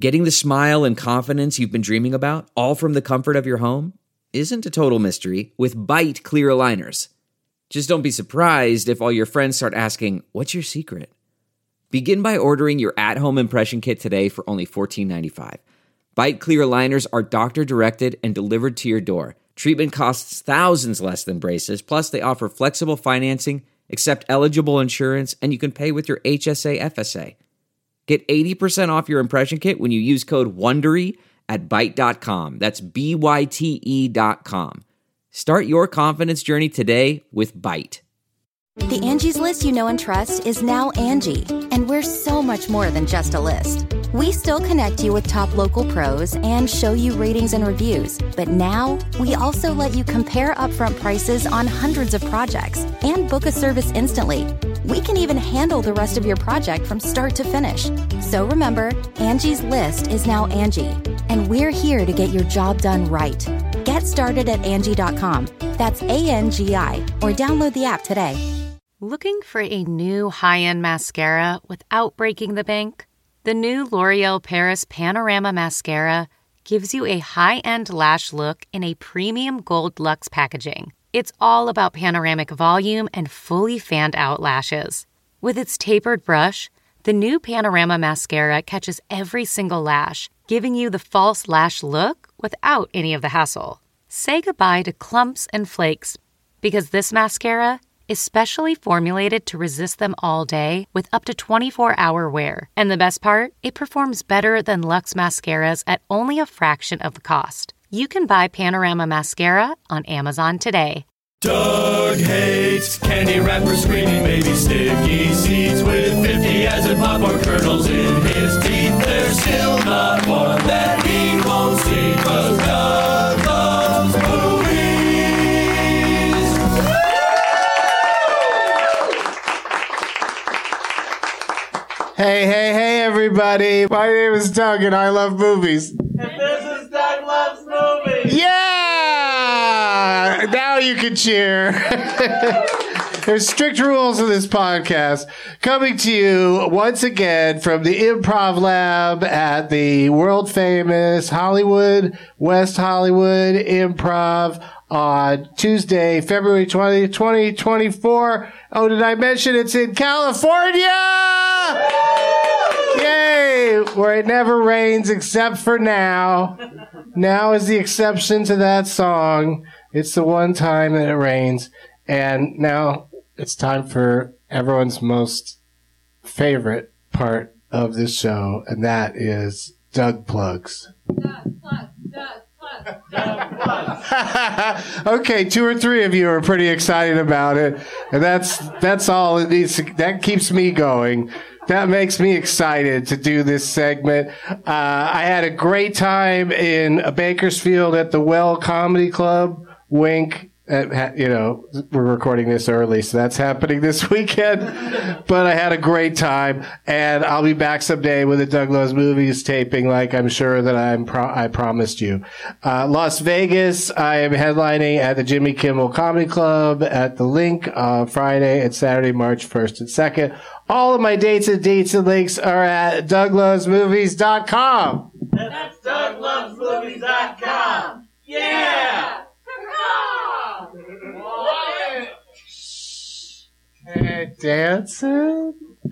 Getting the smile and confidence you've been dreaming about, all from the comfort of your home, isn't a total mystery with Byte clear aligners. Just don't be surprised if all your friends start asking, "What's your secret?" Begin by ordering your at-home impression kit today for only $14.95. Byte clear aligners are doctor-directed and delivered to your door. Treatment costs thousands less than braces, plus they offer flexible financing, accept eligible insurance, and you can pay with your HSA FSA. Get 80% off your impression kit when you use code WONDERY at Byte.com. That's BYTE.com. Start your confidence journey today with Byte. The Angie's List you know and trust is now Angie, and we're so much more than just a list. We still connect you with top local pros and show you ratings and reviews, but now we also let you compare upfront prices on hundreds of projects and book a service instantly. We can even handle the rest of your project from start to finish. So remember, Angie's List is now Angie, and we're here to get your job done right. Get started at Angie.com. That's ANGI, or download the app today. Looking for a new high-end mascara without breaking the bank? The new L'Oreal Paris Panorama Mascara gives you a high-end lash look in a premium gold luxe packaging. It's all about panoramic volume and fully fanned-out lashes. With its tapered brush, the new Panorama Mascara catches every single lash, giving you the false lash look without any of the hassle. Say goodbye to clumps and flakes, because this mascara is specially formulated to resist them all day with up to 24-hour wear. And the best part? It performs better than Luxe mascaras at only a fraction of the cost. You can buy Panorama Mascara on Amazon today. Doug hates candy wrappers, screaming baby sticky seeds with 50 acid popcorn kernels in his teeth. There's still not one that he won't see, 'cause Doug loves movies. Hey, everybody. My name is Doug, and I love movies. And this is Doug Loves Movies. Yeah! Now you can cheer. There's strict rules in this podcast. Coming to you once again from the Improv Lab at the world-famous West Hollywood Improv on Tuesday, February 20, 2024. Oh, did I mention it's in California? Yay! Where it never rains except for now. Now is the exception to that song. It's the one time that it rains. And now it's time for everyone's most favorite part of this show, and that is Doug Plugs. Doug Plugs. Okay, 2 or 3 of you are pretty excited about it, and that's all it needs. That keeps me going. That makes me excited to do this segment. I had a great time in Bakersfield at the Well Comedy Club. Wink. We're recording this early, so that's happening this weekend. But I had a great time, and I'll be back someday with a Doug Loves Movies taping, like I'm sure that I promised you. Las Vegas, I am headlining at the Jimmy Kimmel Comedy Club at the Link Friday and Saturday, March 1st and 2nd. All of my dates and links are at DougLovesMovies.com. That's DougLovesMovies.com. Yeah! Hey, dancing?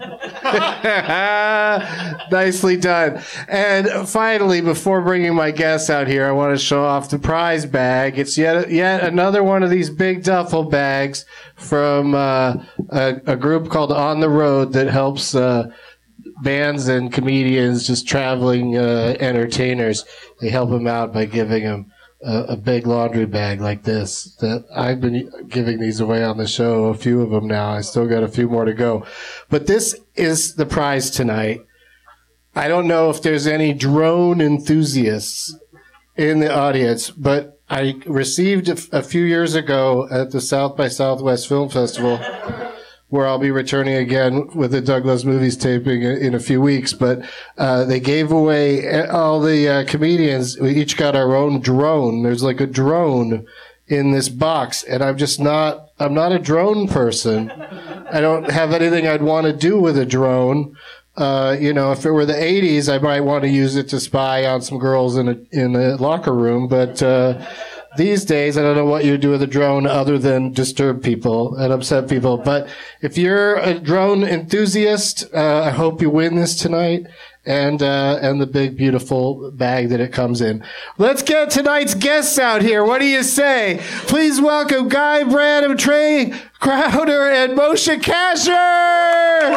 Nicely done. And finally, before bringing my guests out here, I want to show off the prize bag. It's yet another one of these big duffel bags from a group called On the Road that helps bands and comedians, just traveling entertainers. They help them out by giving them a big laundry bag like this. That I've been giving these away on the show, a few of them now. I still got a few more to go. But this is the prize tonight. I don't know if there's any drone enthusiasts in the audience, but I received a few years ago at the South by Southwest Film Festival, where I'll be returning again with the Doug Loves Movies taping in a few weeks. But they gave away all the comedians. We each got our own drone. There's like a drone in this box, and I'm not a drone person. I don't have anything I'd want to do with a drone, If it were the 80s, I might want to use it to spy on some girls in a locker room. But these days, I don't know what you do with a drone other than disturb people and upset people. But if you're a drone enthusiast, I hope you win this tonight. And the big, beautiful bag that it comes in. Let's get tonight's guests out here. What do you say? Please welcome Guy Branum, Trey Crowder, and Moshe Kasher!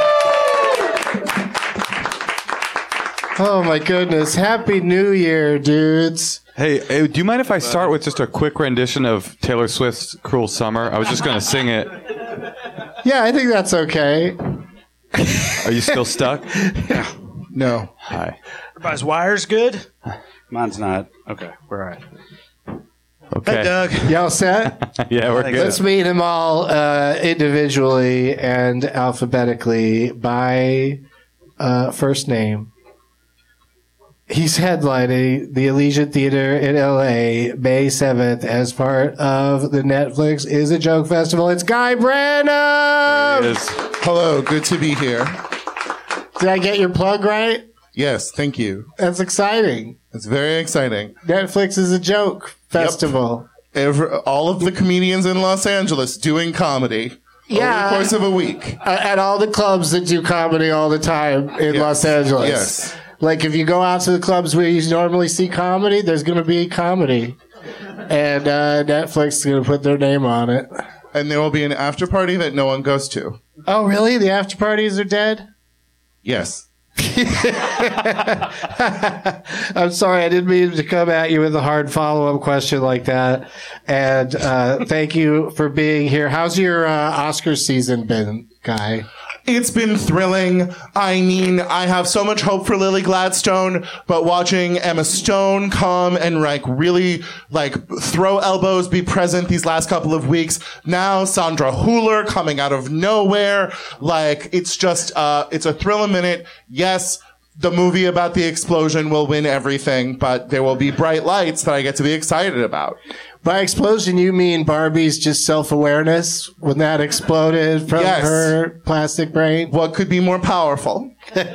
Oh my goodness. Happy New Year, dudes. Hey, do you mind if I start with just a quick rendition of Taylor Swift's Cruel Summer? I was just going to sing it. Yeah, I think that's okay. Are you still stuck? No. Hi. Everybody's wires good? Mine's not. Okay, we're all right. Okay. Hey, Doug. Y'all set? Yeah, we're good. Let's meet them all individually and alphabetically by first name. He's headlining the Elysian Theater in L.A. May 7th as part of the Netflix Is a Joke Festival. It's Guy Branum! There he is. Hello, good to be here. Did I get your plug right? Yes, thank you. That's exciting. It's very exciting. Netflix Is a Joke Festival. All of the comedians in Los Angeles doing comedy over the course of a week. At all the clubs that do comedy all the time in Los Angeles. Yes. Like if you go out to the clubs where you normally see comedy, there's going to be comedy. And Netflix is going to put their name on it. And there will be an after party that no one goes to. Oh, really? The after parties are dead? Yes. I'm sorry, I didn't mean to come at you with a hard follow-up question like that. And thank you for being here. How's your Oscar season been, Guy? It's been thrilling. I mean, I have so much hope for Lily Gladstone, but watching Emma Stone come and really throw elbows, be present these last couple of weeks. Now Sandra Hüller coming out of nowhere. It's just, it's a thrill a minute. Yes, the movie about the explosion will win everything, but there will be bright lights that I get to be excited about. By explosion, you mean Barbie's just self-awareness when that exploded from her plastic brain? What could be more powerful?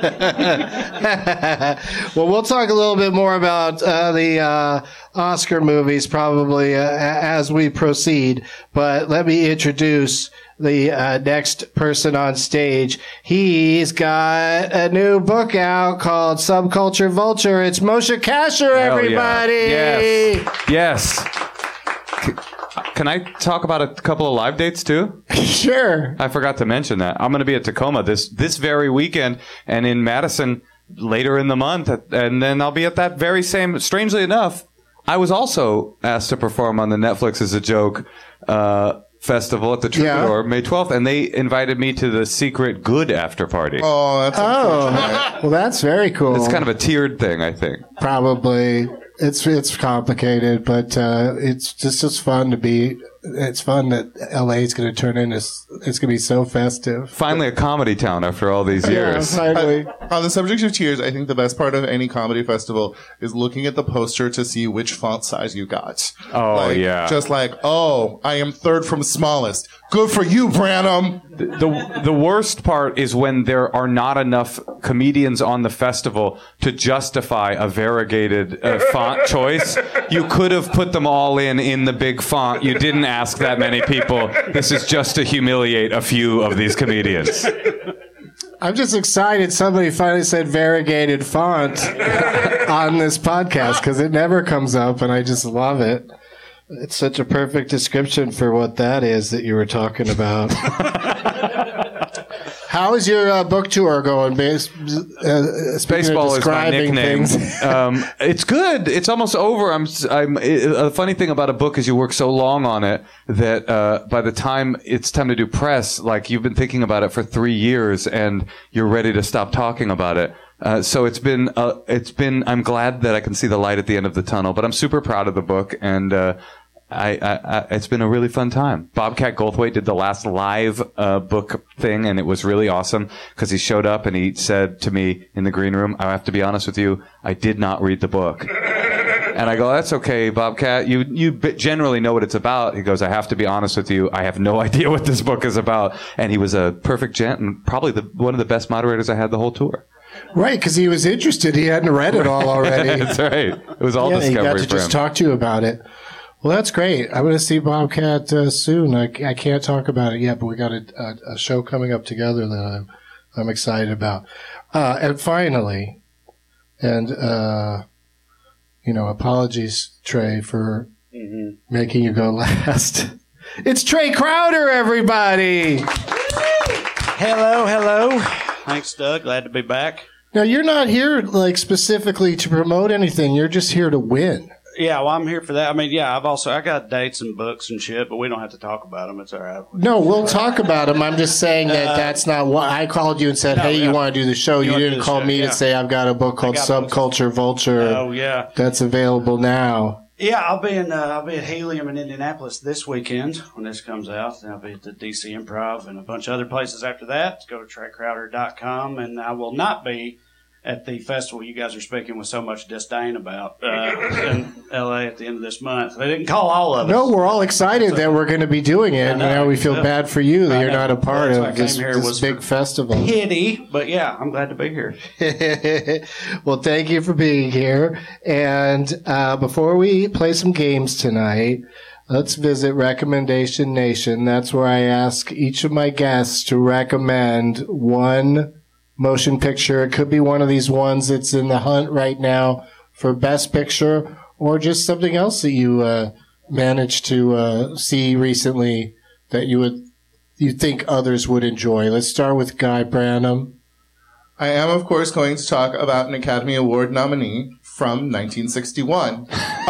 Well, we'll talk a little bit more about the Oscar movies probably as we proceed. But let me introduce the next person on stage. He's got a new book out called Subculture Vulture. It's Moshe Kasher, everybody! Yeah. Yes. Can I talk about a couple of live dates too? Sure. I forgot to mention that. I'm going to be at Tacoma this very weekend and in Madison later in the month. And then I'll be at that very same, strangely enough, I was also asked to perform on the Netflix Is a Joke festival at the Troubadour May 12th. And they invited me to the secret good after party. Oh, that's unfortunate. Well, that's very cool. It's kind of a tiered thing, I think. Probably. It's complicated, but it's just fun to be. It's fun that LA is going to turn into. It's going to be so festive. Finally, a comedy town after all these years. Yeah, finally. On the subject of tiers, I think the best part of any comedy festival is looking at the poster to see which font size you got. Oh, yeah. Just I am third from smallest. Good for you, Branum. The worst part is when there are not enough comedians on the festival to justify a variegated font choice. You could have put them all in the big font. You didn't ask that many people. This is just to humiliate a few of these comedians. I'm just excited somebody finally said variegated font on this podcast because it never comes up and I just love it. It's such a perfect description for what that is that you were talking about. How is your book tour going? Baseball is my nickname. It's good. It's almost over. The funny thing about a book is you work so long on it that by the time it's time to do press, you've been thinking about it for 3 years and you're ready to stop talking about it. So it's been, I'm glad that I can see the light at the end of the tunnel, but I'm super proud of the book and, it's been a really fun time. Bobcat Goldthwait did the last live, book thing and it was really awesome because he showed up and he said to me in the green room, I have to be honest with you, I did not read the book. And I go, that's okay, Bobcat. You generally know what it's about. He goes, I have to be honest with you. I have no idea what this book is about. And he was a perfect gent and probably one of the best moderators I had the whole tour. Right, because he was interested. He hadn't read it all already. That's right. It was all discovery he got to for just him. talk to you about it. Well, that's great. I'm going to see Bobcat soon. I can't talk about it yet, but we got a show coming up together that I'm excited about. And finally, apologies, Trey, for making you go last. It's Trey Crowder, everybody. Hello. Thanks, Doug. Glad to be back. Now, you're not here specifically to promote anything. You're just here to win. Yeah, well, I'm here for that. I mean, yeah, I got dates and books and shit, but we don't have to talk about them. It's all right. No, we'll talk about them. I'm just saying that's not what I called you and said, hey, you want to do the show. You didn't call me to say I've got a book called Subculture Vulture. Oh, yeah. That's available now. Yeah, I'll be at Helium in Indianapolis this weekend when this comes out. And I'll be at the DC Improv and a bunch of other places after that. Go to TreyCrowder.com, and I will not be at the festival you guys are speaking with so much disdain about in LA at the end of this month. They didn't call all of us. No, we're all excited that we're going to be doing it. And now we feel bad for you that you're not a part of this big festival. Pity, but yeah, I'm glad to be here. Well, thank you for being here. And before we play some games tonight, let's visit Recommendation Nation. That's where I ask each of my guests to recommend one motion picture. It could be one of these ones that's in the hunt right now for Best Picture, or just something else that you managed to see recently that you think others would enjoy. Let's start with Guy Branum. I am, of course, going to talk about an Academy Award nominee from 1961.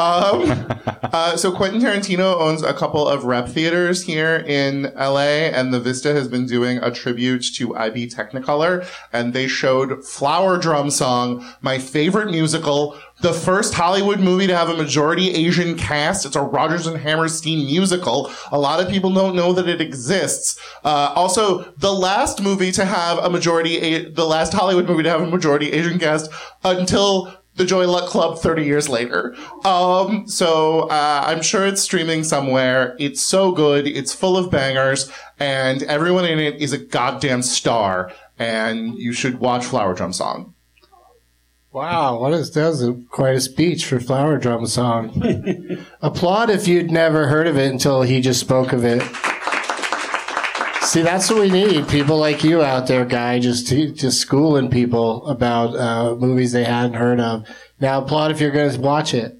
So Quentin Tarantino owns a couple of rep theaters here in LA, and the Vista has been doing a tribute to IB Technicolor, and they showed Flower Drum Song, my favorite musical, the first Hollywood movie to have a majority Asian cast. It's a Rodgers and Hammerstein musical. A lot of people don't know that it exists. Also, the last movie to have the last Hollywood movie to have a majority Asian cast until The Joy Luck Club 30 years later. So I'm sure it's streaming somewhere. It's so good. It's full of bangers, and everyone in it is a goddamn star. And you should watch Flower Drum Song. Wow, that was quite a speech for Flower Drum Song. Applaud if you'd never heard of it until he just spoke of it. See, that's what we need. People like you out there, Guy, just schooling people about movies they hadn't heard of. Now applaud if you're going to watch it.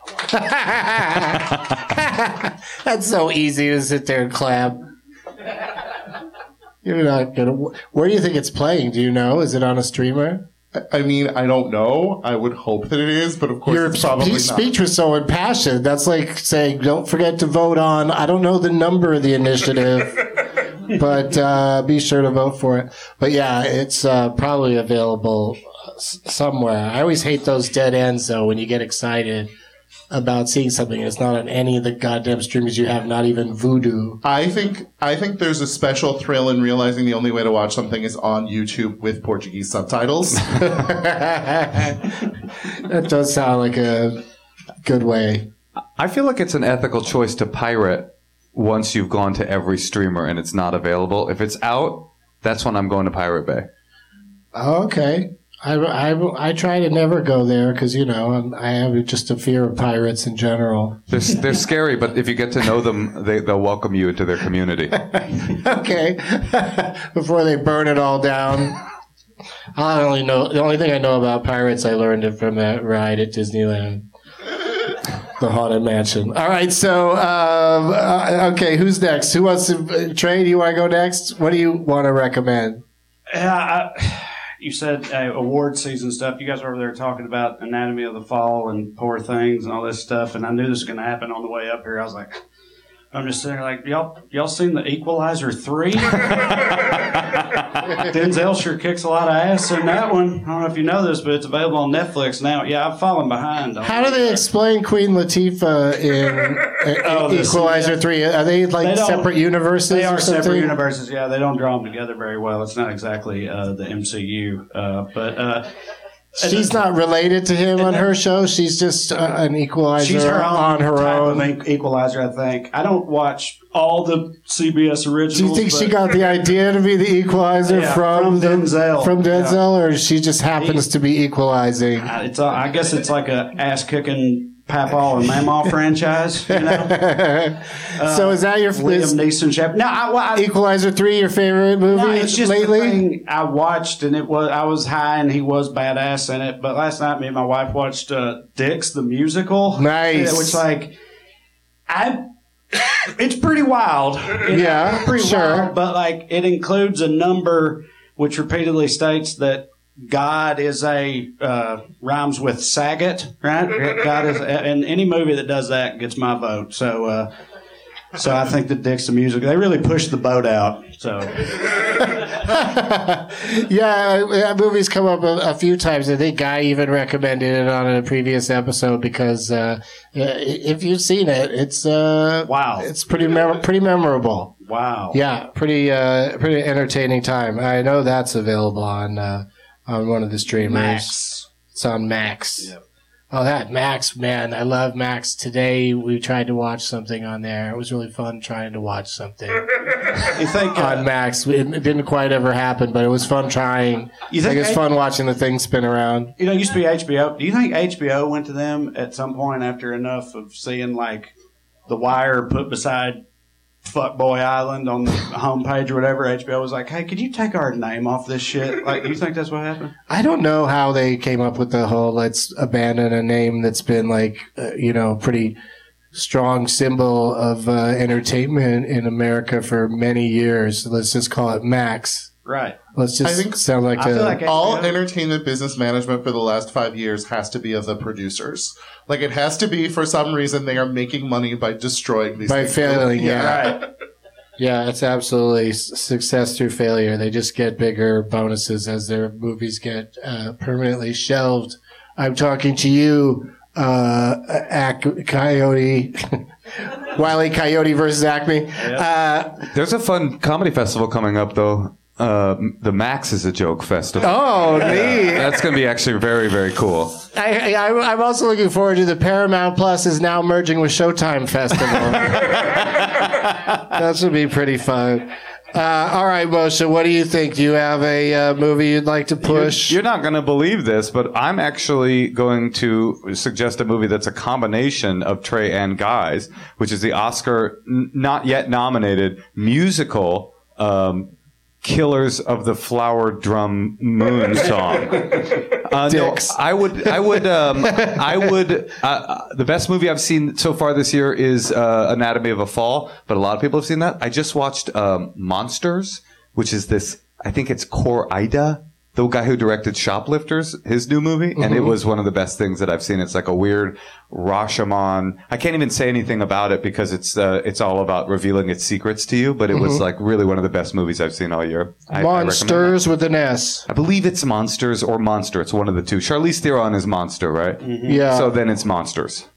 That's so easy to sit there and clap. You're not going to... Where do you think it's playing? Do you know? Is it on a streamer? I mean, I don't know. I would hope that it is, but of course it's probably not. Your speech was so impassioned. That's like saying, don't forget to vote on... I don't know the number of the initiative... But be sure to vote for it. But yeah, it's probably available somewhere. I always hate those dead ends, though, when you get excited about seeing something. It's not on any of the goddamn streamers you have, not even Vudu. I think there's a special thrill in realizing the only way to watch something is on YouTube with Portuguese subtitles. That does sound like a good way. I feel like it's an ethical choice to pirate once you've gone to every streamer and it's not available. If it's out, that's when I'm going to Pirate Bay. Okay. I try to never go there because, I have just a fear of pirates in general. They're scary, but if you get to know them, they'll welcome you into their community. Okay. Before they burn it all down. The only thing I know about pirates, I learned it from that ride at Disneyland. The Haunted Mansion. All right, so, okay, who's next? Who wants to, Trey, do you want to go next? What do you want to recommend? You said award season stuff. You guys were over there talking about Anatomy of the Fall and Poor Things and all this stuff, and I knew this was going to happen on the way up here. I was like, I'm just sitting there like, y'all seen The Equalizer 3? Denzel sure kicks a lot of ass in that one. I don't know if you know this, but it's available on Netflix now. Yeah, I'm falling behind. How do they explain Queen Latifah in Equalizer 3? Are they separate universes? They are or something? separate universes, yeah. They don't draw them together very well. It's not exactly the MCU. But She's not related to him on her show. She's just an equalizer. She's her own on her type own. of equalizer, I think. I don't watch all the CBS originals. Do you think she got the idea to be the equalizer from Denzel? From Denzel, or she just happens to be equalizing? I guess it's like a ass-kicking Papaw and Mamaw franchise, you know. So is that your Liam Neeson chapter? No, Equalizer 3 your favorite movie it's just lately? the thing I watched, and I was high, and he was badass in it. But last night, me and my wife watched Dix the musical. Nice, which it's pretty wild. Yeah, pretty sure. wild, but like it includes a number which repeatedly states that God is rhymes with Saget, right? God is, and any movie that does that gets my vote. So I think that Dix the music, they really pushed the boat out. So yeah, that movie's come up a few times. I think Guy even recommended it on a previous episode because if you've seen it, it's wow, it's pretty memorable. Wow, yeah, pretty entertaining time. I know that's available on one of the streamers. Max. It's on Max. Yep. Oh, that Max, man. I love Max. Today we tried to watch something on there. It was really fun trying to watch something you think, on Max. It didn't quite ever happen, but it was fun trying. You think it's fun watching the thing spin around. You know, it used to be HBO. Do you think HBO went to them at some point after enough of seeing, like, The Wire put beside Fuckboy Island on the homepage or whatever? HBO was like, hey, could you take our name off this shit? Like, do you think that's what happened? I don't know how they came up with the whole let's abandon a name that's been like, pretty strong symbol of entertainment in America for many years. Let's just call it Max. Right. Let's just sound like all entertainment business management for the last 5 years has to be of the producers. Like, it has to be, for some reason, they are making money by destroying these by things. failing, yeah. Right. Yeah, it's absolutely success through failure. They just get bigger bonuses as their movies get permanently shelved. I'm talking to you, Coyote. Wile E. Coyote versus Acme. Yep. There's a fun comedy festival coming up, though. The Max is a Joke Festival. Oh, neat. That's going to be actually very, very cool. I'm also looking forward to the Paramount Plus is now merging with Showtime Festival. That should be pretty fun. All right, Moshe, what do you think? Do you have a movie you'd like to push? You're not going to believe this, but I'm actually going to suggest a movie that's a combination of Trey and Guy's, which is the Oscar not yet nominated musical Killers of the Flower Drum Moon Song. No, I would. The best movie I've seen so far this year is Anatomy of a Fall, but a lot of people have seen that. I just watched Monsters, which is this. I think it's Kor Ida, the guy who directed Shoplifters, his new movie, and it was one of the best things that I've seen. It's like a weird Rashomon. I can't even say anything about it because it's all about revealing its secrets to you. But it was like really one of the best movies I've seen all year. Monsters with an S. I believe it's Monsters or Monster. It's one of the two. Charlize Theron is Monster, right? Mm-hmm. Yeah. So then it's Monsters.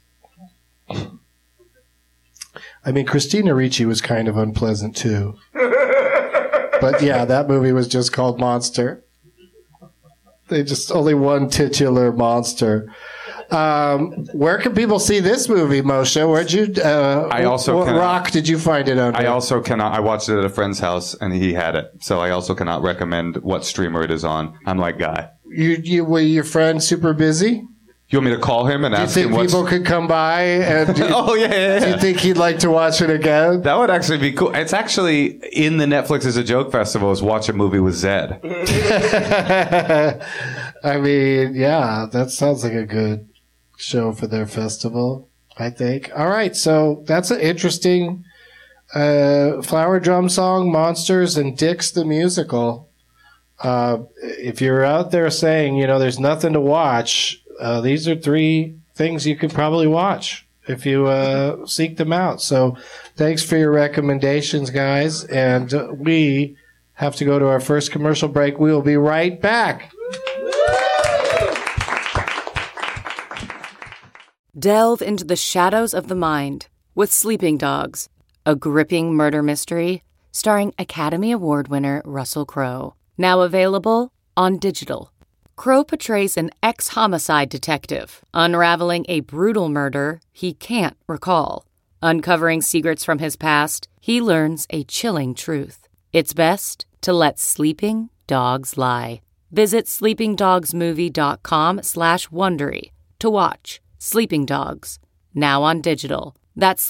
I mean, Christina Ricci was kind of unpleasant too. But yeah, that movie was just called Monster. They just only one titular monster. Where can people see this movie, Moshe? Where'd you? What rock did you find it on? I also cannot. I watched it at a friend's house and he had it, so I also cannot recommend what streamer it is on. I'm like Guy. You were your friend super busy? You want me to call him and ask him? Do you think people could come by and? Oh yeah. Do you think he'd like to watch it again? That would actually be cool. It's actually in the Netflix as a Joke Festival. Is watch a movie with Zed. I mean, yeah, that sounds like a good show for their festival, I think. All right, so that's an interesting Flower Drum Song, Monsters, and Dix the Musical. If you're out there saying, there's nothing to watch, these are 3 things you could probably watch if you seek them out. So thanks for your recommendations, guys. And we have to go to our first commercial break. We will be right back. Delve into the shadows of the mind with Sleeping Dogs, a gripping murder mystery starring Academy Award winner Russell Crowe. Now available on digital. Crow portrays an ex-homicide detective, unraveling a brutal murder he can't recall. Uncovering secrets from his past, he learns a chilling truth. It's best to let sleeping dogs lie. Visit sleepingdogsmovie.com/Wondery to watch Sleeping Dogs, now on digital. That's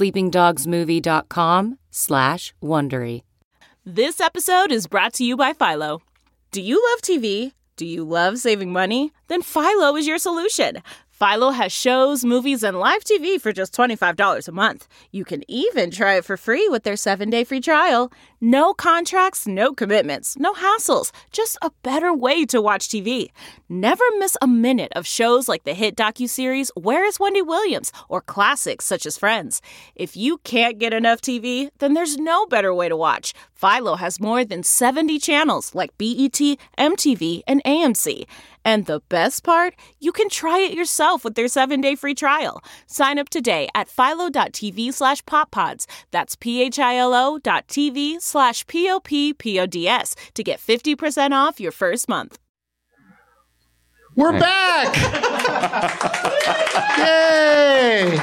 sleepingdogsmovie.com/Wondery. This episode is brought to you by Philo. Do you love TV? Do you love saving money? Then Philo is your solution. Philo has shows, movies, and live TV for just $25 a month. You can even try it for free with their 7-day free trial. No contracts, no commitments, no hassles. Just a better way to watch TV. Never miss a minute of shows like the hit docuseries Where is Wendy Williams? Or classics such as Friends. If you can't get enough TV, then there's no better way to watch. Philo has more than 70 channels like BET, MTV, and AMC. And the best part? You can try it yourself with their 7-day free trial. Sign up today at philo.tv/poppods. That's philo.tv/POPPODS to get 50% off your first month. We're back! Yay!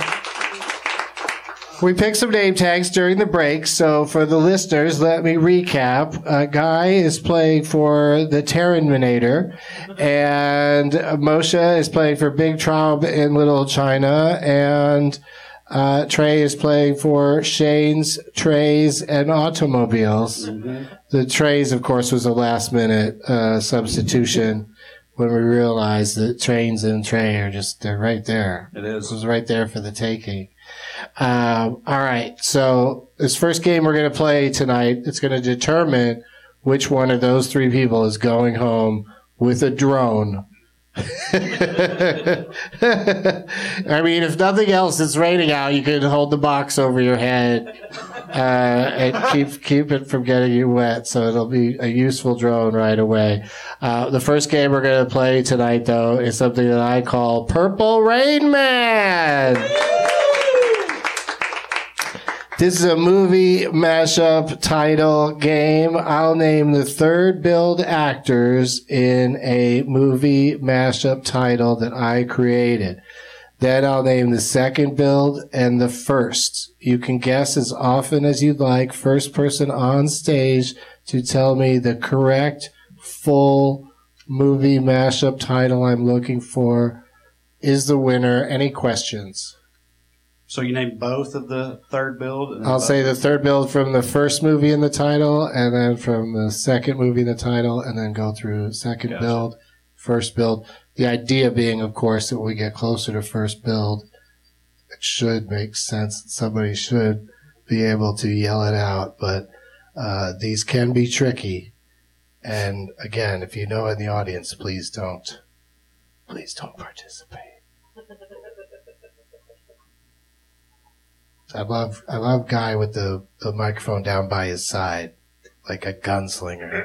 We picked some name tags during the break, so for the listeners, let me recap. Guy is playing for the Terminator, and Moshe is playing for Big Traub in Little China, and Trey is playing for Shane's Trays and Automobiles. Mm-hmm. The Trays, of course, was a last-minute substitution when we realized that Trains and Trey are they're right there. It is. It was right there for the taking. All right, so this first game we're going to play tonight, it's going to determine which one of those three people is going home with a drone. I mean, if nothing else, it's raining out, you can hold the box over your head and keep it from getting you wet, so it'll be a useful drone right away. The first game we're going to play tonight, though, is something that I call Purple Rain Man. This is a movie mashup title game. I'll name the third billed actors in a movie mashup title that I created. Then I'll name the second billed and the first. You can guess as often as you'd like, first person on stage, to tell me the correct full movie mashup title I'm looking for is the winner. Any questions? So you name both of the third build? I'll say the third build from the first movie in the title, and then from the second movie in the title, and then go through second build, first build. The idea being, of course, that when we get closer to first build, it should make sense. Somebody should be able to yell it out, but these can be tricky. And again, if you know in the audience, please don't participate. I love Guy with the microphone down by his side, like a gunslinger.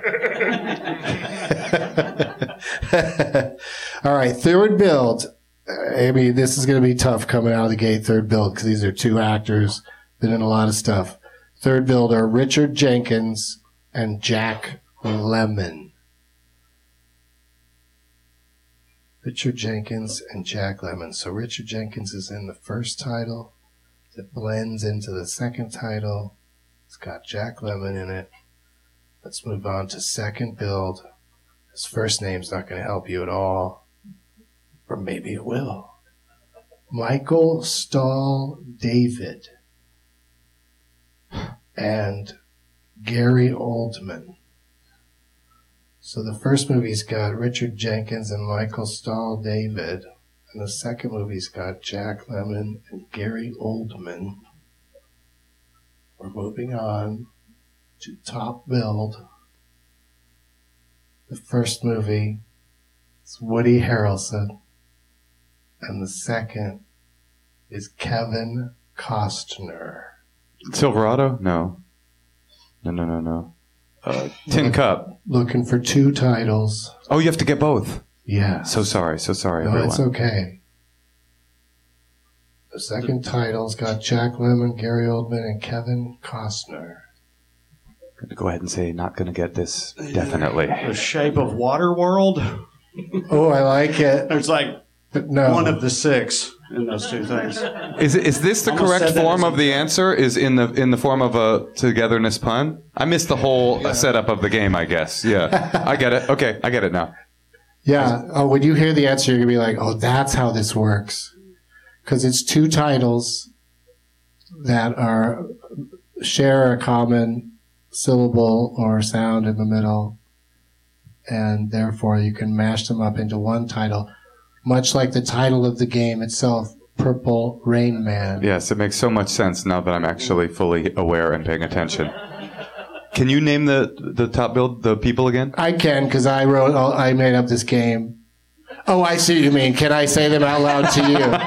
All right, third build. I mean, this is going to be tough coming out of the gate, third build, because these are two actors, been in a lot of stuff. Third build are Richard Jenkins and Jack Lemmon. Richard Jenkins and Jack Lemmon. So Richard Jenkins is in the first title. It blends into the second title. It's got Jack Lemmon in it. Let's move on to second build. His first name's not going to help you at all. Or maybe it will. Michael Stahl David. And Gary Oldman. So the first movie's got Richard Jenkins and Michael Stahl David. And the second movie's got Jack Lemmon and Gary Oldman. We're moving on to top build. The first movie is Woody Harrelson. And the second is Kevin Costner. Silverado? No. Tin Cup. Looking for two titles. Oh, you have to get both. Yeah. So sorry, No, everyone. it's okay. The second title's got Jack Lemmon, Gary Oldman, and Kevin Costner. Going to go ahead and say not going to get this, definitely. The Shape of Water World? Oh, I like it. There's like one of the 6 in those 2 things. Is this the correct form of the answer? Is in the form of a togetherness pun? I missed the whole setup of the game, I guess. Yeah, I get it. Okay, I get it now. Yeah. Oh, when you hear the answer, you're gonna be like, "Oh, that's how this works," because it's 2 titles that share a common syllable or sound in the middle, and therefore you can mash them up into one title. Much like the title of the game itself, Purple Rain Man. Yes, it makes so much sense now that I'm actually fully aware and paying attention. Can you name the top build, the people again? I can, because I made up this game. Oh, I see what you mean. Can I say them out loud to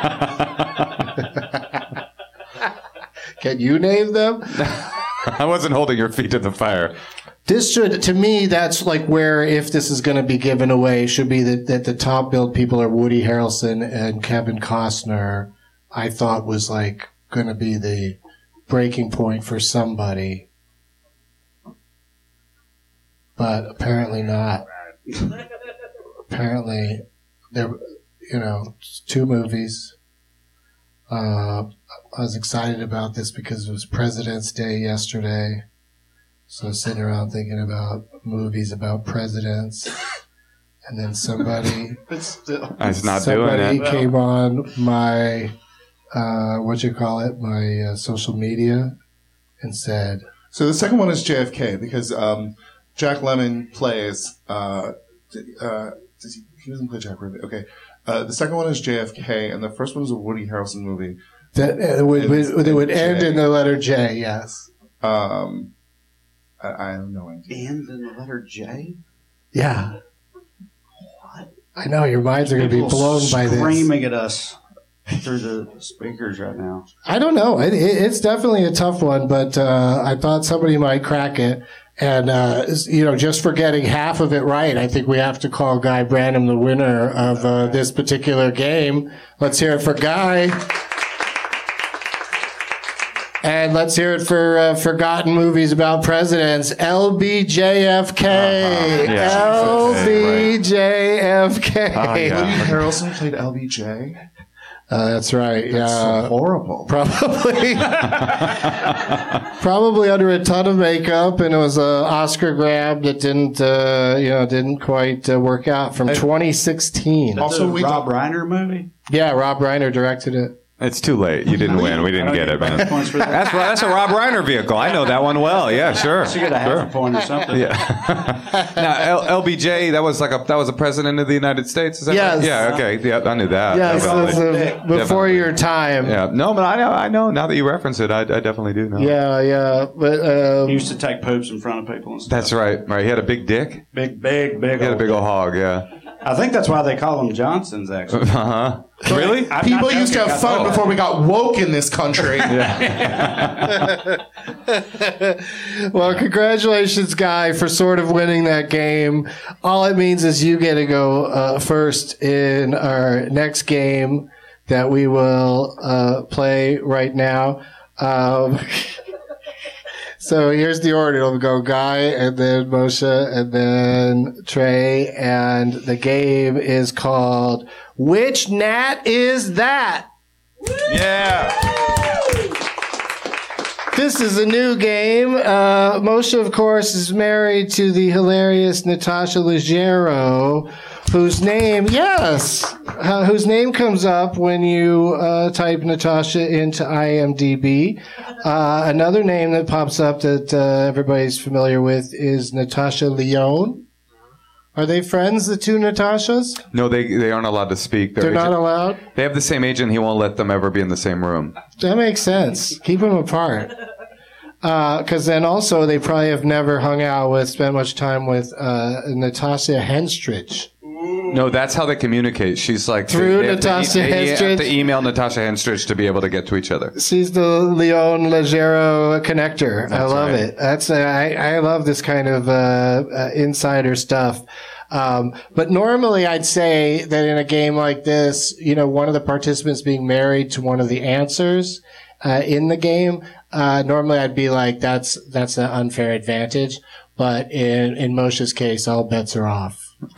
you? Can you name them? I wasn't holding your feet to the fire. This should, to me, that's like where, if this is going to be given away, should be that the top build people are Woody Harrelson and Kevin Costner. I thought was like going to be the breaking point for somebody, but apparently not. Apparently, there, 2 movies. I was excited about this because it was President's Day yesterday. So sitting around thinking about movies about presidents, and then somebody came on my my social media and said. So the second one is JFK because Jack Lemmon plays. He doesn't play Jack Ruby. Okay. The second one is JFK, and the first one is a Woody Harrelson movie. That would end in the letter J. Yes. I have no idea. And in the letter J? Yeah. What? I know, your minds are going to be blown by this. Screaming at us through the speakers right now. I don't know. It's definitely a tough one, but I thought somebody might crack it. And, just for getting half of it right, I think we have to call Guy Branum the winner of this particular game. Let's hear it for Guy. And let's hear it for Forgotten Movies About Presidents, LBJFK. LBJFK. Woody Harrelson played LBJ? That's right. That's so horrible. Probably under a ton of makeup, and it was an Oscar grab that didn't quite work out from 2016. Also, Rob Reiner movie? Yeah, Rob Reiner directed it. It's too late. You didn't win. We didn't get it, man. That's a Rob Reiner vehicle. I know that one well. Yeah, sure. So you got a half a point or something. Yeah. Now, LBJ, that was a president of the United States. Is that yes. Right? Yeah. Okay. Yeah, I knew that. Yes, before your time. Yeah. No, but I know. Now that you reference it, I definitely do know. Yeah. But he used to take poops in front of people and stuff. That's right. Right. He had a big dick. Big. He had a big old hog. Yeah. I think that's why they call them Johnsons, actually. Uh-huh. Really? People used to have fun before we got woke in this country. Well, congratulations, Guy, for sort of winning that game. All it means is you get to go first in our next game that we will play right now. So here's the order. It'll go Guy, and then Moshe, and then Trey. And the game is called Which Nat Is That? Yeah. This is a new game. Moshe, of course, is married to the hilarious Natasha Leggero, whose name comes up when you type Natasha into IMDb. Another name that pops up that everybody's familiar with is Natasha Lyonne. Are they friends, the two Natashas? No, they aren't allowed to speak. They're not allowed? They have the same agent. He won't let them ever be in the same room. That makes sense. Keep them apart. Because then also they probably have never spent much time with Natasha Henstridge. No, that's how they communicate. She's like through Natasha Henstridge. They have to email Natasha Henstridge to be able to get to each other. She's the Lyonne Leggero connector. I love it. That's I love this kind of insider stuff. But normally I'd say that in a game like this, one of the participants being married to one of the answers in the game, normally I'd be like, that's an unfair advantage. But in Moshe's case, all bets are off.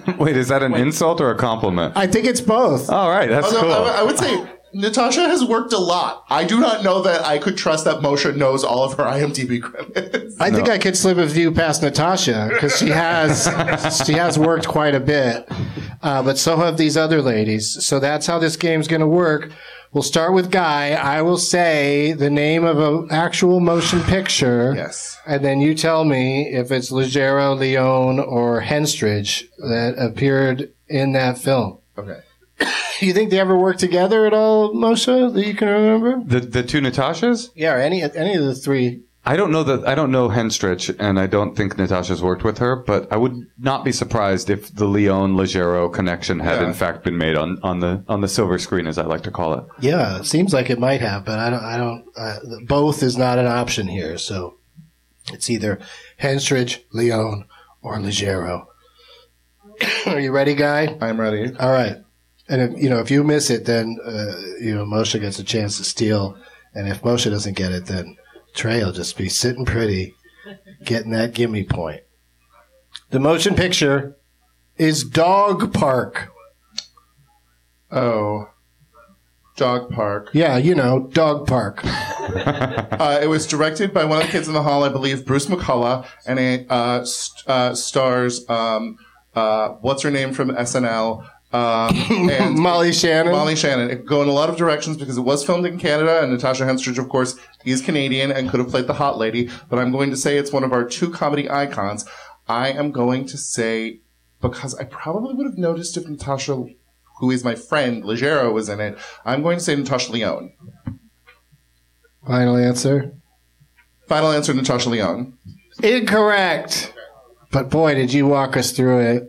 Wait, is that an insult or a compliment? I think it's both. All right, that's cool. I would say Natasha has worked a lot. I do not know that I could trust that Moshe knows all of her IMDb credits. I think I could slip a few past Natasha because she has worked quite a bit, but so have these other ladies. So that's how this game's going to work. We'll start with Guy. I will say the name of an actual motion picture. Yes. And then you tell me if it's Leggero, Leone, or Henstridge that appeared in that film. Okay. Do you think they ever worked together at all, Moshe, that you can remember? The two Natashas? Yeah, or any of the three. I don't know Henstridge, and I don't think Natasha's worked with her, but I would not be surprised if the Leone-Leggero connection had in fact been made on the silver screen, as I like to call it. Yeah, it seems like it might have, but I don't. Both is not an option here, so it's either Henstridge, Leone, or Leggero. Are you ready, Guy? I'm ready. All right. And if you miss it, then Moshe gets a chance to steal, and if Moshe doesn't get it, then Trey will just be sitting pretty, getting that gimme point. The motion picture is Dog Park. Oh, Dog Park. Yeah, Dog Park. It was directed by one of the kids in the hall, I believe, Bruce McCullough, and it stars what's her name from SNL. And Molly Shannon. Molly Shannon. It could go in a lot of directions because it was filmed in Canada, and Natasha Henstridge, of course, is Canadian and could have played the hot lady. But I'm going to say it's one of our two comedy icons. I am going to say, because I probably would have noticed if Natasha, who is my friend, Leggero, was in it, I'm going to say Natasha Leone. Final answer? Final answer, Natasha Leone. Incorrect. But boy, did you walk us through it.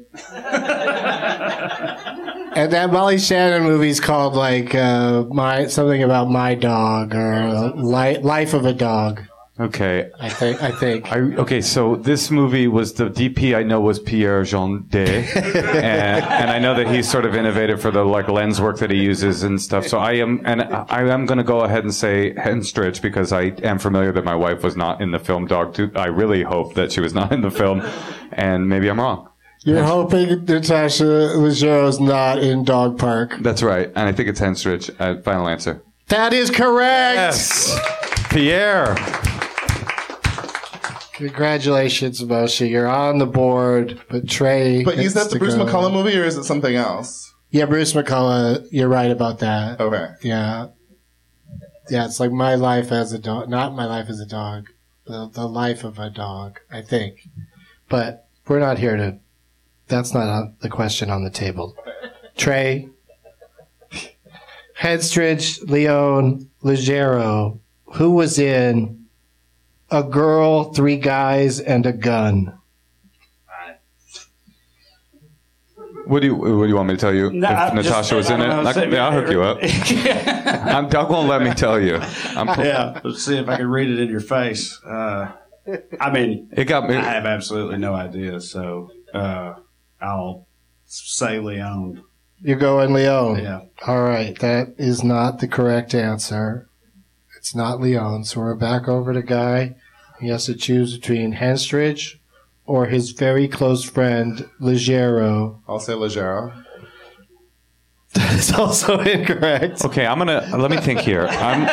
And that Molly Shannon movie's called something about my dog or Life of a Dog. Okay. I think. Okay, so this movie was the DP I know was Pierre Jondet, and I know that he's sort of innovative for the lens work that he uses and stuff. So I am going to go ahead and say Henstridge because I am familiar that my wife was not in the film Dog Tooth. I really hope that she was not in the film, and maybe I'm wrong. You're hoping Natasha Leggero's not in Dog Park. That's right, and I think it's Henstridge. Final answer. That is correct. Yes, Pierre. Congratulations, Moshe. You're on the board, but Trey. But is that the Bruce McCullough movie, or is it something else? Yeah, Bruce McCullough. You're right about that. Okay. Yeah. Yeah, it's like My Life as a Dog. Not My Life as a Dog. The Life of a Dog, I think. But we're not here to. That's not the question on the table. Trey. Henstridge, Leone, Leggero. Who was in A Girl, Three Guys, and a Gun? What do you want me to tell you? No, if Natasha was in it? I'll hook you up. Doug won't let me tell you. Let's see if I can read it in your face. I have absolutely no idea, so I'll say Leone. You're going Leone? Yeah. All right, that is not the correct answer. It's not Leone, so we're back over to Guy. He has to choose between Henstridge or his very close friend, Leggero. I'll say Leggero. That's also incorrect. Okay, let me think here.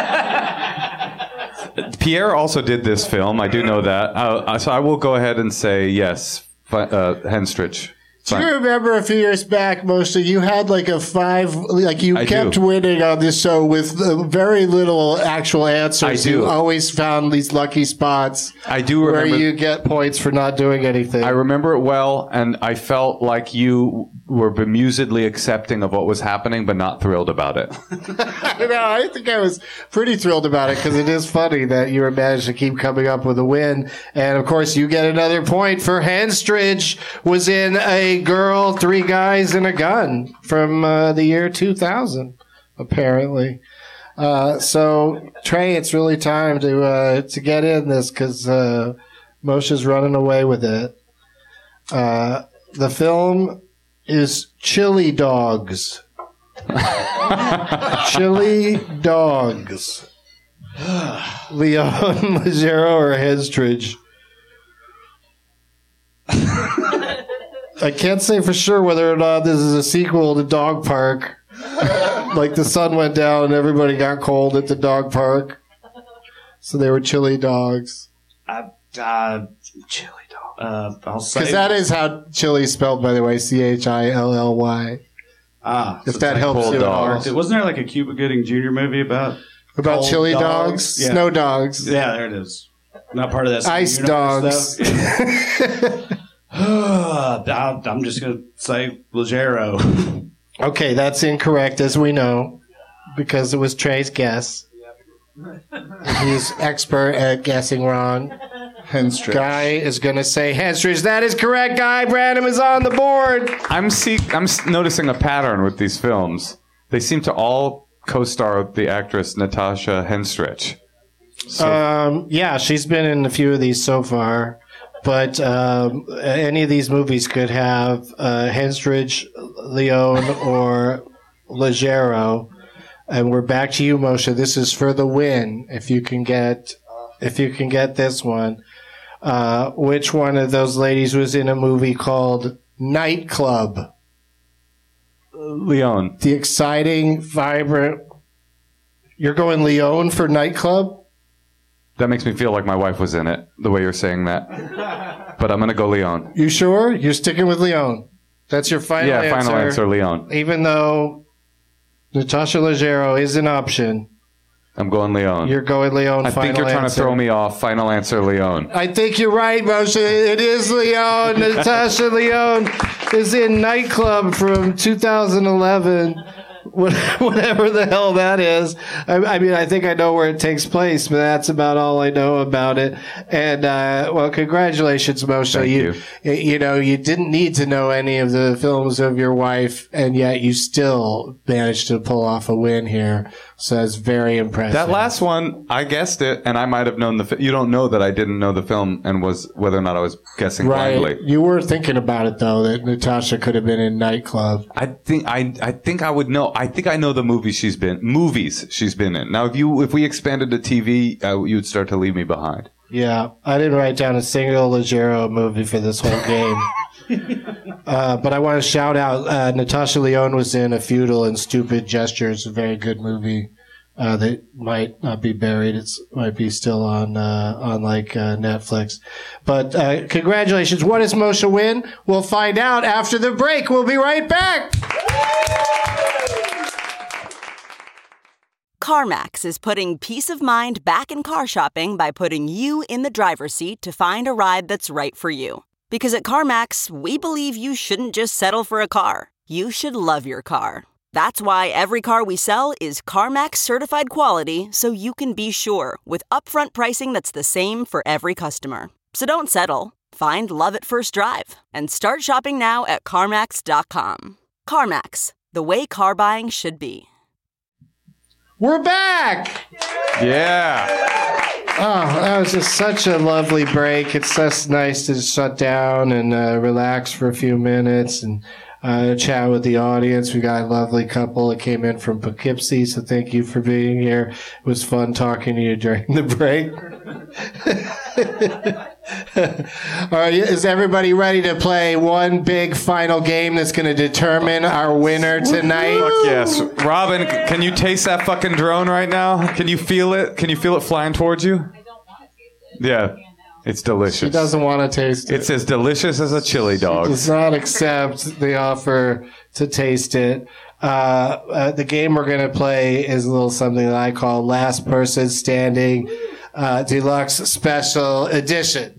Pierre also did this film. I do know that. So I will go ahead and say yes, Henstridge. Do you remember a few years back, Moshe, you had you kept winning on this show with very little actual answers. You always found these lucky spots. I do remember. Where you get points for not doing anything. I remember it well, and I felt like you were bemusedly accepting of what was happening, but not thrilled about it. I think I was pretty thrilled about it because it is funny that you managed to keep coming up with a win. And, of course, you get another point for Henstridge was in A Girl, Three Guys, and a Gun from the year 2000, apparently. So, Trey, it's really time to get in this because Moshe's running away with it. The film is Chili Dogs. Chili Dogs. Leone, Leggero, or Henstridge? I can't say for sure whether or not this is a sequel to Dog Park. Like the sun went down and everybody got cold at the dog park. So they were chili dogs. Chili dog. I'll say. Because that is how chili is spelled, by the way. Chilly. If that helps you at all. Wasn't there like a Cuba Gooding Jr. movie about chili dogs? Yeah. Snow dogs. Yeah, there it is. Not part of that. Ice dogs. I'm just going to say Legero. Okay, that's incorrect, as we know, because it was Trey's guess. He's expert at guessing wrong. Henstridge. Guy is going to say Henstridge. That is correct. Guy Branham is on the board. I'm noticing a pattern with these films. They seem to all co-star with the actress Natasha Henstridge. Yeah, she's been in a few of these so far. But any of these movies could have Henstridge, Leone, or Legero. And we're back to you, Moshe. This is for the win. If you can get this one. Which one of those ladies was in a movie called Nightclub? Leone. The exciting, vibrant. You're going Leone for Nightclub? That makes me feel like my wife was in it, the way you're saying that. But I'm going to go Leone. You sure? You're sticking with Leone? That's your final answer? Yeah, final answer, Leone. Even though Natasha Leggero is an option. I'm going Leone. You're going Leone, I think you're trying to throw me off. Final answer, Leone. I think you're right, Moshe. It is Leone. Natasha Leone is in Nightclub from 2011. Whatever the hell that is. I mean, I think I know where it takes place, but that's about all I know about it. And, well, congratulations, Moshe. Thank you know, you didn't need to know any of the films of your wife, and yet you still managed to pull off a win here. So that's very impressive. That last one, I guessed it, and I might have known you don't know that I didn't know the film and whether or not I was guessing blindly. You were thinking about it, though, that Natasha could have been in Nightclub. I think I would know. I think I know the movies she's been in. Now, if we expanded to TV, you'd start to leave me behind. Yeah, I didn't write down a single Leggero movie for this whole game. But I want to shout out, Natasha Leone was in A Futile and Stupid Gestures, a very good movie that might not be buried. It might be still on Netflix. But congratulations. What does Moshe win? We'll find out after the break. We'll be right back. CarMax is putting peace of mind back in car shopping by putting you in the driver's seat to find a ride that's right for you. Because at CarMax, we believe you shouldn't just settle for a car. You should love your car. That's why every car we sell is CarMax certified quality, so you can be sure with upfront pricing that's the same for every customer. So don't settle. Find love at first drive and start shopping now at CarMax.com. CarMax, the way car buying should be. We're back! Yeah. Oh, that was just such a lovely break. It's just nice to shut down and relax for a few minutes and chat with the audience. We got a lovely couple that came in from Poughkeepsie, so thank you for being here. It was fun talking to you during the break. All right, is everybody ready to play one big final game that's going to determine our winner tonight? Fuck yes. Robin, can you taste that fucking drone right now? Can you feel it? Can you feel it flying towards you? I don't want to taste it. Yeah. It's delicious. She doesn't want to taste it. It's as delicious as a chili dog. She does not accept the offer to taste it. The game we're going to play is a little something that I call Last Person Standing Deluxe Special Edition.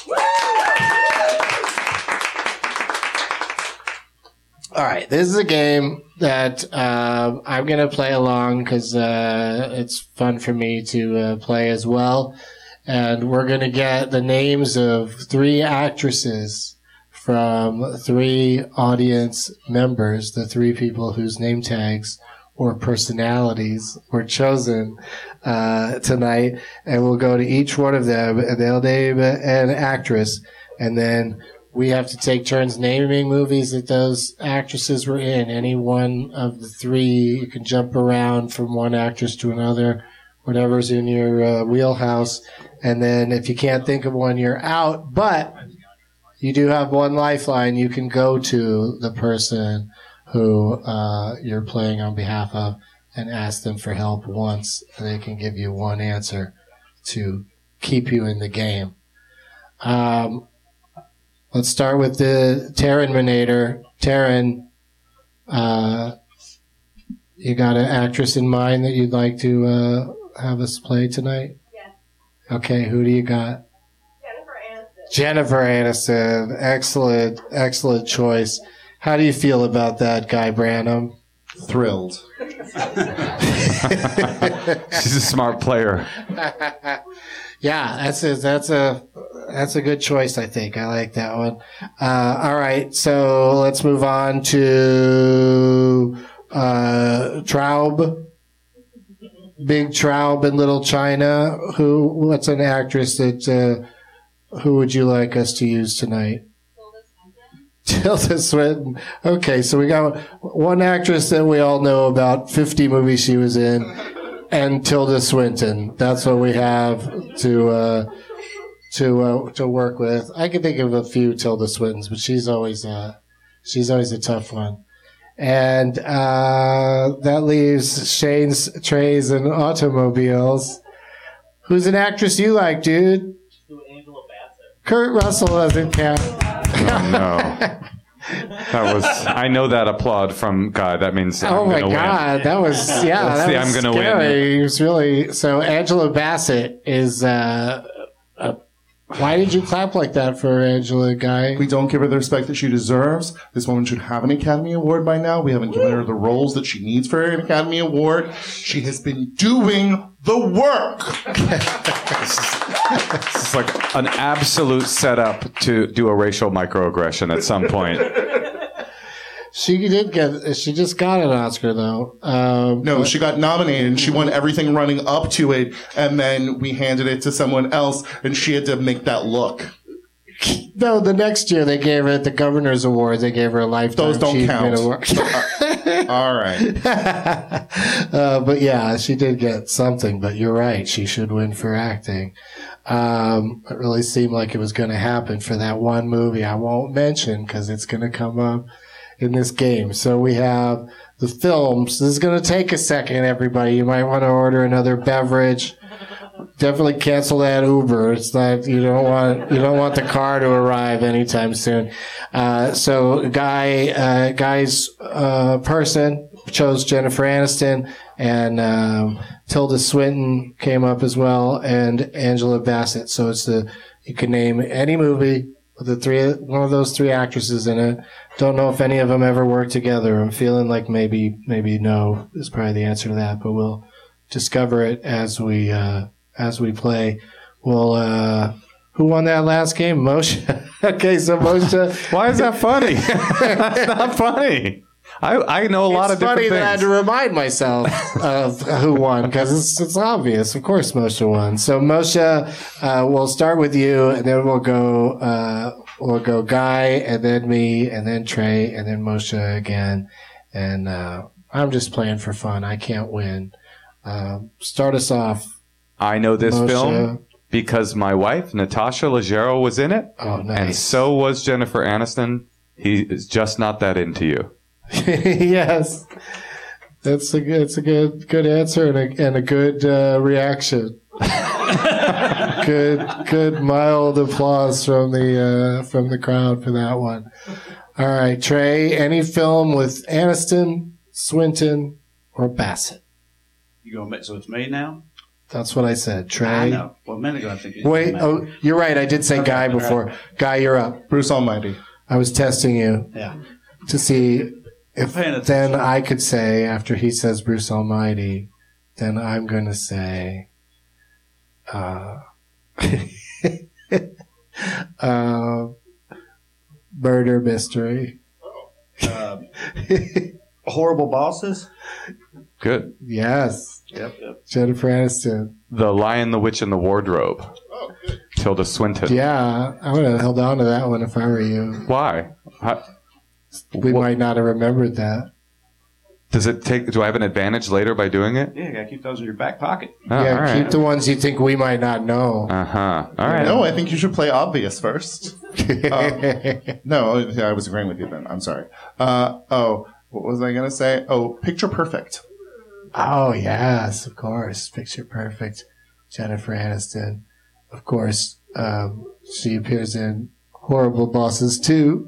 All right, this is a game that I'm going to play along because it's fun for me to play as well. And we're going to get the names of 3 actresses from 3 audience members, the 3 people whose name tags or personalities were chosen tonight. And we'll go to each one of them, and they'll name an actress. And then we have to take turns naming movies that those actresses were in. Any one of the 3, you can jump around from one actress to another, whatever's in your wheelhouse. And then if you can't think of one, you're out. But you do have one lifeline. You can go to the person who you're playing on behalf of and ask them for help once. And they can give you one answer to keep you in the game. Let's start with the Terran-minator. Terran, you got an actress in mind that you'd like to have us play tonight? Yes. Okay, who do you got? Jennifer Aniston. Excellent, excellent choice. How do you feel about that, Guy Branum? Thrilled. She's a smart player. Yeah, that's a good choice, I think. I like that one. All right, so let's move on to Traub. Big Traub and Little China. What's an actress that who would you like us to use tonight? Tilda Swinton. Okay, so we got one actress that we all know about, 50 movies she was in, and Tilda Swinton. That's what we have to work with. I can think of a few Tilda Swintons, but she's always a tough one. And that leaves Shane's Trays and Automobiles. Who's an actress you like, dude? Kurt Russell doesn't count. Oh, no. That was. I know that applaud from Guy. That means. Oh my God, win. that was That's the I'm gonna win. It was really so. Angela Bassett is. Why did you clap like that for Angela, Guy? We don't give her the respect that she deserves. This woman should have an Academy Award by now. We haven't given her the roles that she needs for an Academy Award. She has been doing the work. This is like an absolute setup to do a racial microaggression at some point. She just got an Oscar, though. No, she got nominated, and she won everything running up to it, and then we handed it to someone else, and she had to make that look. No, the next year they gave her the Governor's Award. They gave her a Lifetime Those don't Achievement count. Award. All right. But yeah, she did get something, but you're right. She should win for acting. It really seemed like it was going to happen for that one movie I won't mention because it's going to come up in this game. So we have the films. This is going to take a second, everybody. You might want to order another beverage. Definitely cancel that Uber. It's not, you don't want the car to arrive anytime soon. So Guy's person chose Jennifer Aniston, and Tilda Swinton came up as well, and Angela Bassett. So you can name any movie with one of those three actresses in it. Don't know if any of them ever worked together. I'm feeling like maybe no is probably the answer to that, but we'll discover it as we play. Well, who won that last game? Moshe. Okay, so Moshe. Why is that funny? That's not funny. I know a lot of different things. It's funny that I had to remind myself of who won because it's obvious. Of course, Moshe won. So Moshe, we'll start with you, and then we'll go Guy, and then me, and then Trey, and then Moshe again. And I'm just playing for fun. I can't win. Start us off. I know this Moshe. film because my wife, Natasha Leggero, was in it. Oh, nice. And so was Jennifer Aniston. He is just not that into you. Yes. It's a good answer and a good reaction. Good mild applause from the crowd for that one. All right, Trey, any film with Aniston, Swinton, or Bassett? So it's me now? That's what I said. Trey. I know. Well, a minute ago I think you Wait, you're right. I did say Guy before. Right. Guy, you're up. Bruce Almighty. I was testing you. Yeah. To see if then I could say, after he says Bruce Almighty, then I'm going to say Murder Mystery. Horrible Bosses? Good. Yes. Yep. Jennifer Aniston. The Lion, the Witch, and the Wardrobe. Oh, good. Tilda Swinton. Yeah, I would have held on to that one if I were you. Why? We might not have remembered that. Do I have an advantage later by doing it? Yeah, you gotta keep those in your back pocket. Oh, keep the ones you think we might not know. All right. No, I think you should play obvious first. No, I was agreeing with you then. I'm sorry. What was I gonna say? Oh, Picture Perfect. Oh, yes, of course. Picture Perfect. Jennifer Aniston. Of course, she appears in Horrible Bosses 2.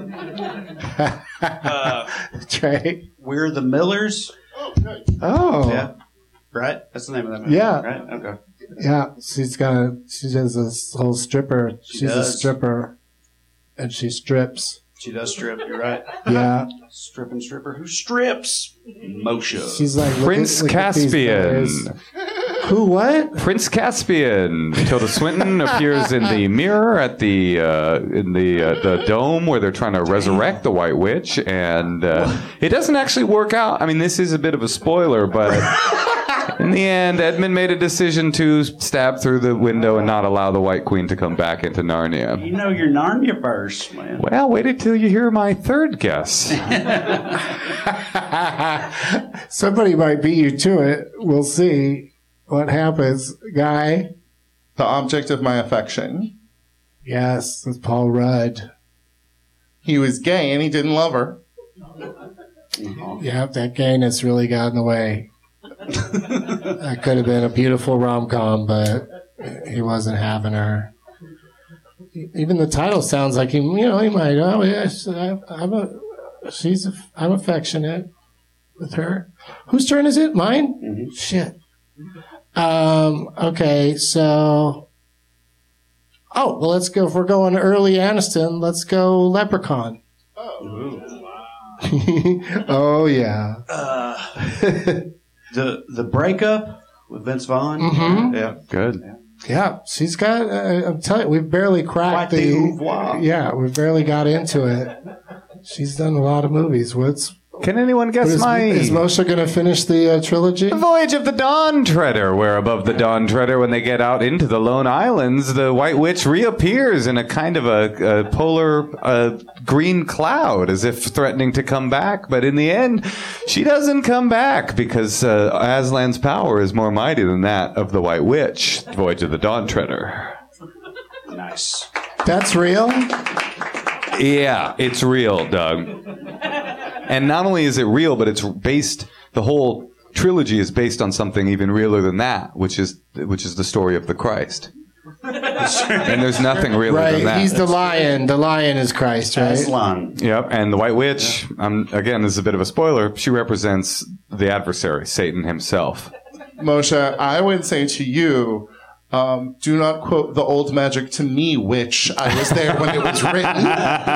Trey. We're the Millers. Oh. Yeah. Right? That's the name of that movie. Yeah. Right? Okay. Yeah. She does this whole stripper. She's a stripper. And she strips. She does strip, you're right. Yeah. Stripping stripper who strips? Moshe. She's like Prince Caspian. Who? What? Prince Caspian. Tilda Swinton appears in the mirror at the dome where they're trying to resurrect the White Witch, and it doesn't actually work out. I mean, this is a bit of a spoiler, but in the end, Edmund made a decision to stab through the window and not allow the White Queen to come back into Narnia. You know your Narnia verse, man. Well, wait until you hear my third guess. Somebody might beat you to it. We'll see what happens. Guy? The Object of My Affection. Yes, it's Paul Rudd. He was gay and he didn't love her. Yep, that gayness really got in the way. That could have been a beautiful rom-com, but he wasn't having her. Even the title sounds like he might. Oh yes, I'm affectionate with her. Whose turn is it? Mine? Mm-hmm. Shit. Okay, so. Oh well, let's go. If we're going early Aniston, let's go Leprechaun. Oh yeah. The breakup with Vince Vaughn. Mm-hmm. Yeah, good. Yeah, she's got. I'm telling you, we've barely cracked Yeah, we've barely got into it. She's done a lot of movies. Can anyone guess is Moshe going to finish the trilogy? The Voyage of the Dawn Treader, where above the Dawn Treader, when they get out into the Lone Islands, the White Witch reappears in a kind of a polar green cloud, as if threatening to come back. But in the end, she doesn't come back because Aslan's power is more mighty than that of the White Witch. Voyage of the Dawn Treader. Nice. That's real? Yeah, it's real, Doug. And not only is it real, but it's based, the whole trilogy is based on something even realer than that, which is the story of the Christ. And there's nothing realer than that. Right, he's the lion. The lion is Christ, right? Aslan. Yep, and the White Witch, again, this is a bit of a spoiler, she represents the adversary, Satan himself. Moshe, I would say to you, do not quote the old magic to me, witch. I was there when it was written.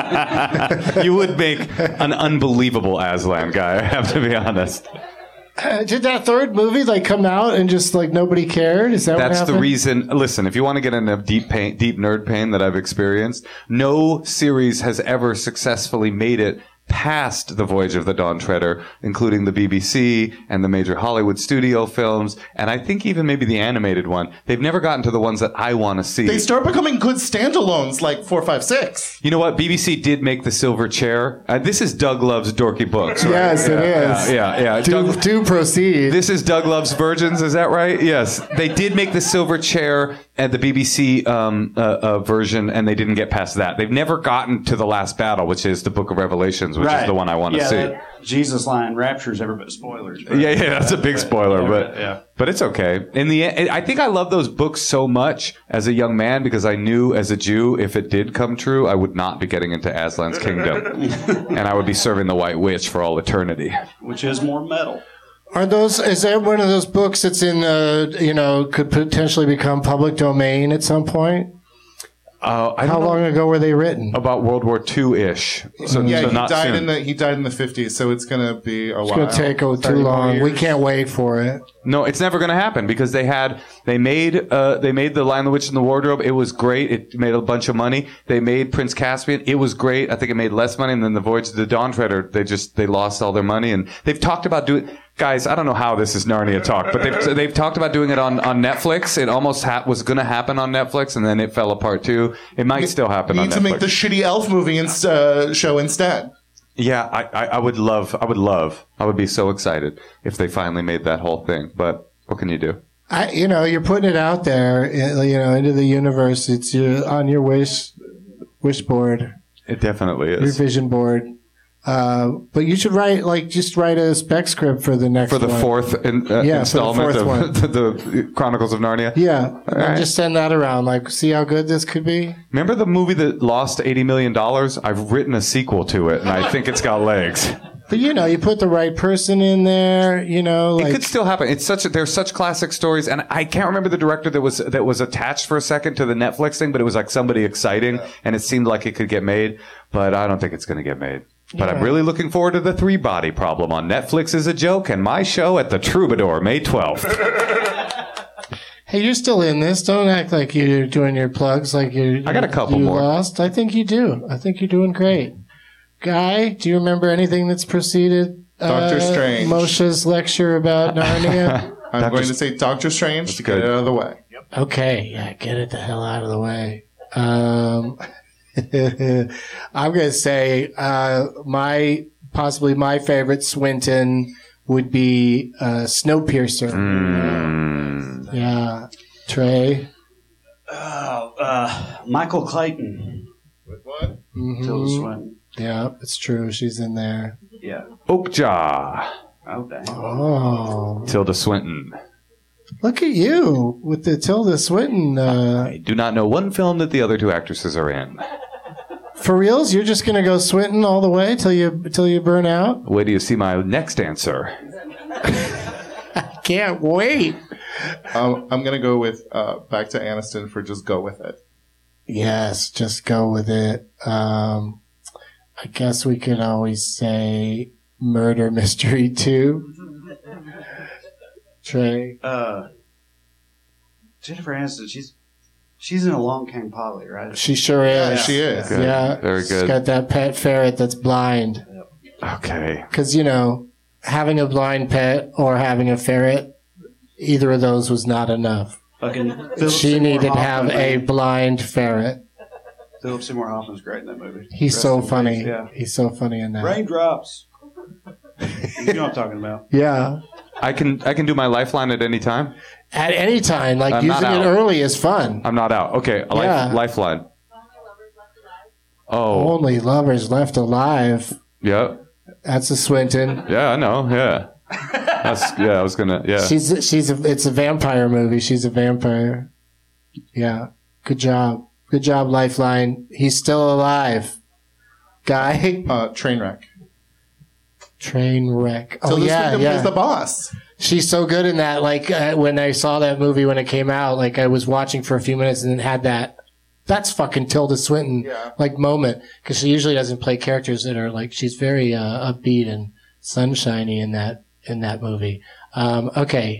You would make an unbelievable Aslan guy, I have to be honest. Did that third movie come out and just nobody cared? Is that what happened? That's the reason. Listen, if you want to get into deep nerd pain that I've experienced, no series has ever successfully made it past the Voyage of the Dawn Treader, including the BBC and the major Hollywood studio films, and I think even maybe the animated one. They've never gotten to the ones that I want to see. They start becoming good standalones like 4, 5, 6. You know what? BBC did make The Silver Chair. This is Doug Love's dorky books, right? Yes, it is. Yeah. Do proceed. This is Doug Love's Virgins, is that right? Yes. They did make The Silver Chair at the BBC version, and they didn't get past that. They've never gotten to the last battle, which is the Book of Revelations, which is the one I want to see. That Jesus line raptures everybody. Spoilers. Right? Yeah, that's a big spoiler, but it's okay. In the end, I think I love those books so much as a young man because I knew as a Jew, if it did come true, I would not be getting into Aslan's kingdom, and I would be serving the White Witch for all eternity. Which is more metal. Is that one of those books that's in, could potentially become public domain at some point? How long ago were they written? About World War II-ish. He died in the 50s, so it's going to be a while. It's going to take too long. We can't wait for it. No, it's never going to happen because they made The Lion, the Witch, and the Wardrobe. It was great. It made a bunch of money. They made Prince Caspian. It was great. I think it made less money than The Voyage of the Dawn Treader. They lost all their money, and they've talked about doing. Guys, I don't know how this is Narnia talk, but they've talked about doing it on Netflix. It almost was going to happen on Netflix, and then it fell apart too. It might still happen on Netflix. Need to make the shitty elf movie show instead. Yeah, I would love. I would be so excited if they finally made that whole thing. But what can you do? You're putting it out there, into the universe. It's on your wish board. It definitely is. Your vision board. But you should write a spec script for the next one. For the fourth installment of the Chronicles of Narnia. Yeah, and just send that around. See how good this could be. Remember the movie that lost $80 million? I've written a sequel to it, and I think it's got legs. But you put the right person in there. It could still happen. There's such classic stories, and I can't remember the director that was attached for a second to the Netflix thing, but it was like somebody exciting, and it seemed like it could get made. But I don't think it's going to get made. But I'm really looking forward to the 3-Body Problem on Netflix as a joke, and my show at the Troubadour, May 12th. Hey, you're still in this. Don't act like you're doing your plugs like I got a couple more. Lost. I think you do. I think you're doing great. Guy, do you remember anything that's preceded Doctor Strange. Moshe's lecture about Narnia? I'm going to say Doctor Strange to get it out of the way. Yep. Okay, yeah, get it the hell out of the way. I'm going to say possibly my favorite Swinton would be Snowpiercer. Yeah. Trey? Michael Clayton. With what? Tilda Swinton. Yeah, it's true. She's in there. Yeah. Oakjaw. Oh, dang. Oh. Tilda Swinton. Look at you with the Tilda Swinton. I do not know one film that the other two actresses are in. For reals? You're just going to go Swinton all the way till you burn out? Wait till you see my next answer. I can't wait. I'm going to go with back to Aniston for Just Go With It. Yes, just go with it. I guess we could always say Murder Mystery 2. Trey? Jennifer Aniston, she's in Along Came Polly, right? She sure is. Yeah, she is. Good. Yeah. Very good. She's got that pet ferret that's blind. Okay. Because, having a blind pet or having a ferret, either of those was not enough. She needed to have a blind ferret. Philip Seymour Hoffman's great in that movie. He's so funny. Yeah. He's so funny in that. Raindrops. You know what I'm talking about. Yeah. I can do my Lifeline at any time? At any time. Using it early is fun. I'm not out. Okay. Lifeline. Oh. Only Lovers Left Alive. Yep. That's a Swinton. Yeah, I know. Yeah. I was gonna. Yeah. It's a vampire movie. She's a vampire. Yeah. Good job. Good job, Lifeline. He's still alive. Guy? Trainwreck. Trainwreck. Oh, yeah. Plays the boss. She's so good in that. When I saw that movie when it came out, I was watching for a few minutes and it had that's fucking Tilda Swinton, moment. Because she usually doesn't play characters that are she's very upbeat and sunshiny in that movie. Okay.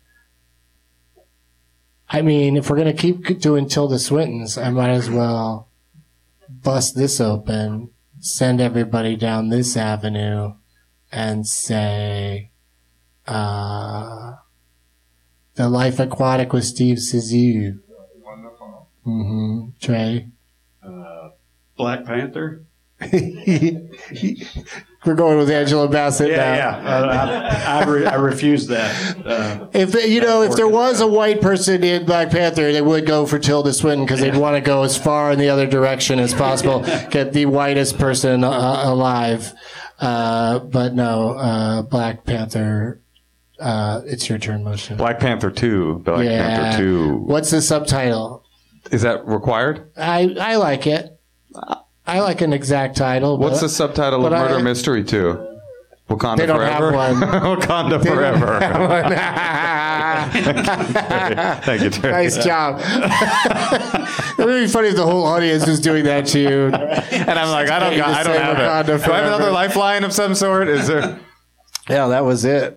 I mean, if we're going to keep doing Tilda Swintons, I might as well bust this open, send everybody down this avenue, and say, The Life Aquatic with Steve Zissou. Wonderful. Mm-hmm. Trey? Black Panther. We're going with Angela Bassett now. Yeah. I refuse that. If there was a white person in Black Panther, they would go for Tilda Swinton because they'd want to go as far in the other direction as possible, get the whitest person alive. But no, Black Panther. It's your turn, Moshe. Black Panther 2. Panther 2. What's the subtitle? Is that required? I like it. I like an exact title. What's the subtitle of Murder Mystery 2? Wakanda they don't Forever? Have one. Wakanda Forever. Thank you, Terry. Nice job. It would be funny if the whole audience was doing that to you. And I'm like, I don't have it. Do I have another lifeline of some sort? Is there? Yeah, that was it.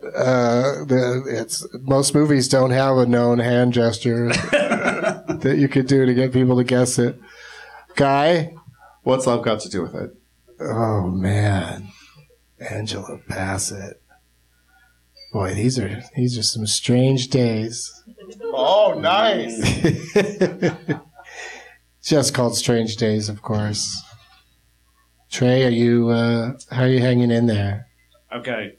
Most movies don't have a known hand gesture that you could do to get people to guess it. Guy? What's love got to do with it? Oh, man. Angela Bassett. Boy, these are some strange days. Oh, nice. Just called Strange Days, of course. Trey, are you? How are you hanging in there? Okay.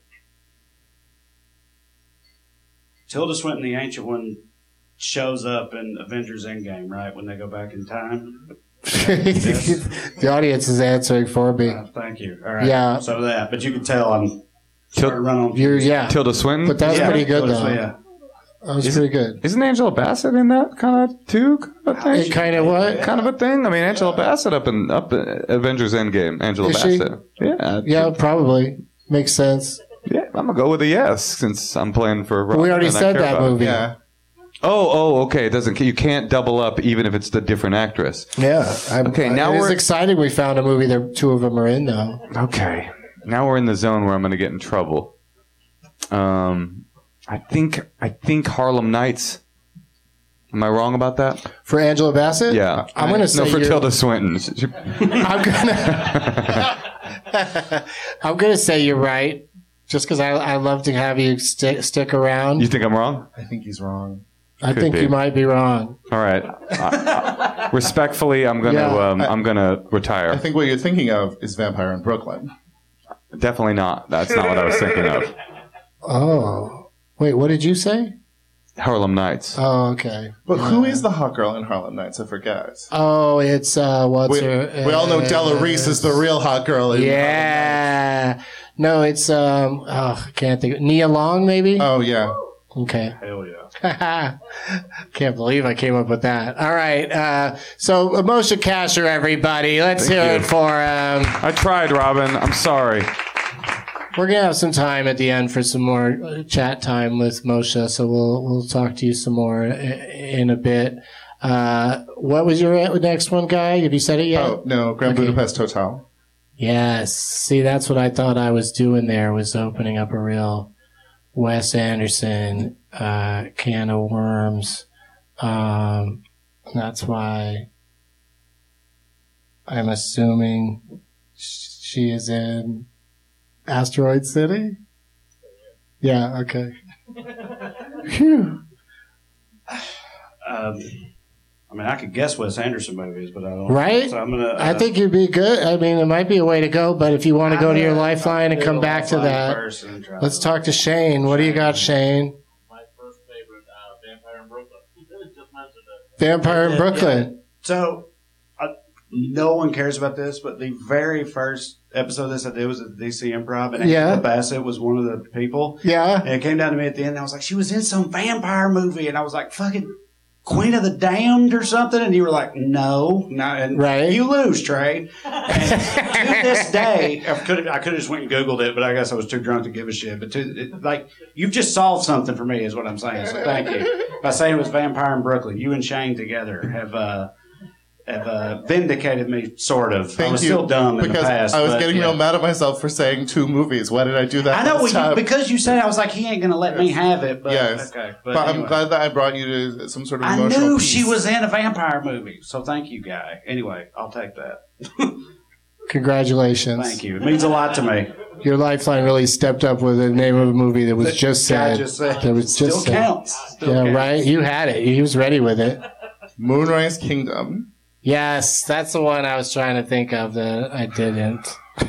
Tilda Swinton, the Ancient One, shows up in Avengers Endgame, right? When they go back in time. The audience is answering for me. Thank you. All right. Yeah. So that, but you can tell I'm starting to run on. Tilda Swinton? But that's pretty good, though. Yeah. That was pretty good. Isn't Angela Bassett in that kind of too? It kind of what? Kind of a thing. I mean, Angela Bassett up in Avengers Endgame. Angela Bassett. Yeah. Yeah, probably makes sense. Yeah, I'm gonna go with a yes since I'm playing for. But we already said that movie. Yeah. Oh, okay. It doesn't. You can't double up even if it's the different actress. Yeah. Now it's we're exciting. We found a movie that two of them are in now. Okay. Now we're in the zone where I'm going to get in trouble. I think Harlem Nights. Am I wrong about that? For Angela Bassett? Yeah. I'm going to say for Tilda Swinton. I'm going to say you're right. Just because I love to have you stick around. You think I'm wrong? I think he's wrong. I think you might be wrong. All right. Respectfully, I'm gonna retire. I think what you're thinking of is Vampire in Brooklyn. Definitely not. That's not what I was thinking of. Oh. Wait, what did you say? Harlem Nights. Oh, okay. But who is the hot girl in Harlem Nights? I forget. Oh, it's what's her? We all know Della Reese is the real hot girl in Yeah. No, it's I can't think. Nia Long, maybe? Oh, yeah. Okay. Hell yeah. Can't believe I came up with that. All right. So, Moshe Kasher, everybody. Let's hear it for him. I tried, Robin. I'm sorry. We're going to have some time at the end for some more chat time with Moshe, so we'll talk to you some more in a bit. What was your next one, Guy? Have you said it yet? Oh, no. Grand Budapest Hotel. Yes. See, that's what I thought I was doing there, was opening up a real Wes Anderson can of worms. That's why I'm assuming she is in Asteroid City? Yeah, okay. Phew. I mean, I could guess Wes Anderson movies, but I don't. Right? So I'm gonna. I think you'd be good. I mean, it might be a way to go, but if you want to go to your Lifeline and come back to that, let's talk to Shane. What do you got, Shane? My first favorite, Vampire in Brooklyn. Just mentioned it. Vampire in Brooklyn. So, no one cares about this, but the very first episode of this I did was at the DC Improv, and Angela Bassett was one of the people. Yeah. And it came down to me at the end, and I was like, she was in some vampire movie, and I was like, fucking Queen of the Damned or something, and you were like, no, and right. You lose, Trey. And to this day, I could have just went and Googled it, but I guess I was too drunk to give a shit. But you've just solved something for me, is what I'm saying. So thank you. By saying it was Vampire in Brooklyn, you and Shane together have vindicated me, sort of. Thank I was you, still dumb in the because past. I was getting real mad at myself for saying 2 movies. Why did I do that? I know, because you said, I was like, he ain't going to let me have it. But, yes. Okay, but anyway. I'm glad that I brought you to some sort of I emotional knew piece. she was in a vampire movie, so thank you, Guy. Anyway, I'll take that. Congratulations. Thank you. It means a lot to me. Your Lifeline really stepped up with the name of a movie that was just said. That was Still just said. counts. Still Yeah, counts. right? You had it. He was ready with it. Moonrise Kingdom. Yes, that's the one I was trying to think of that I didn't.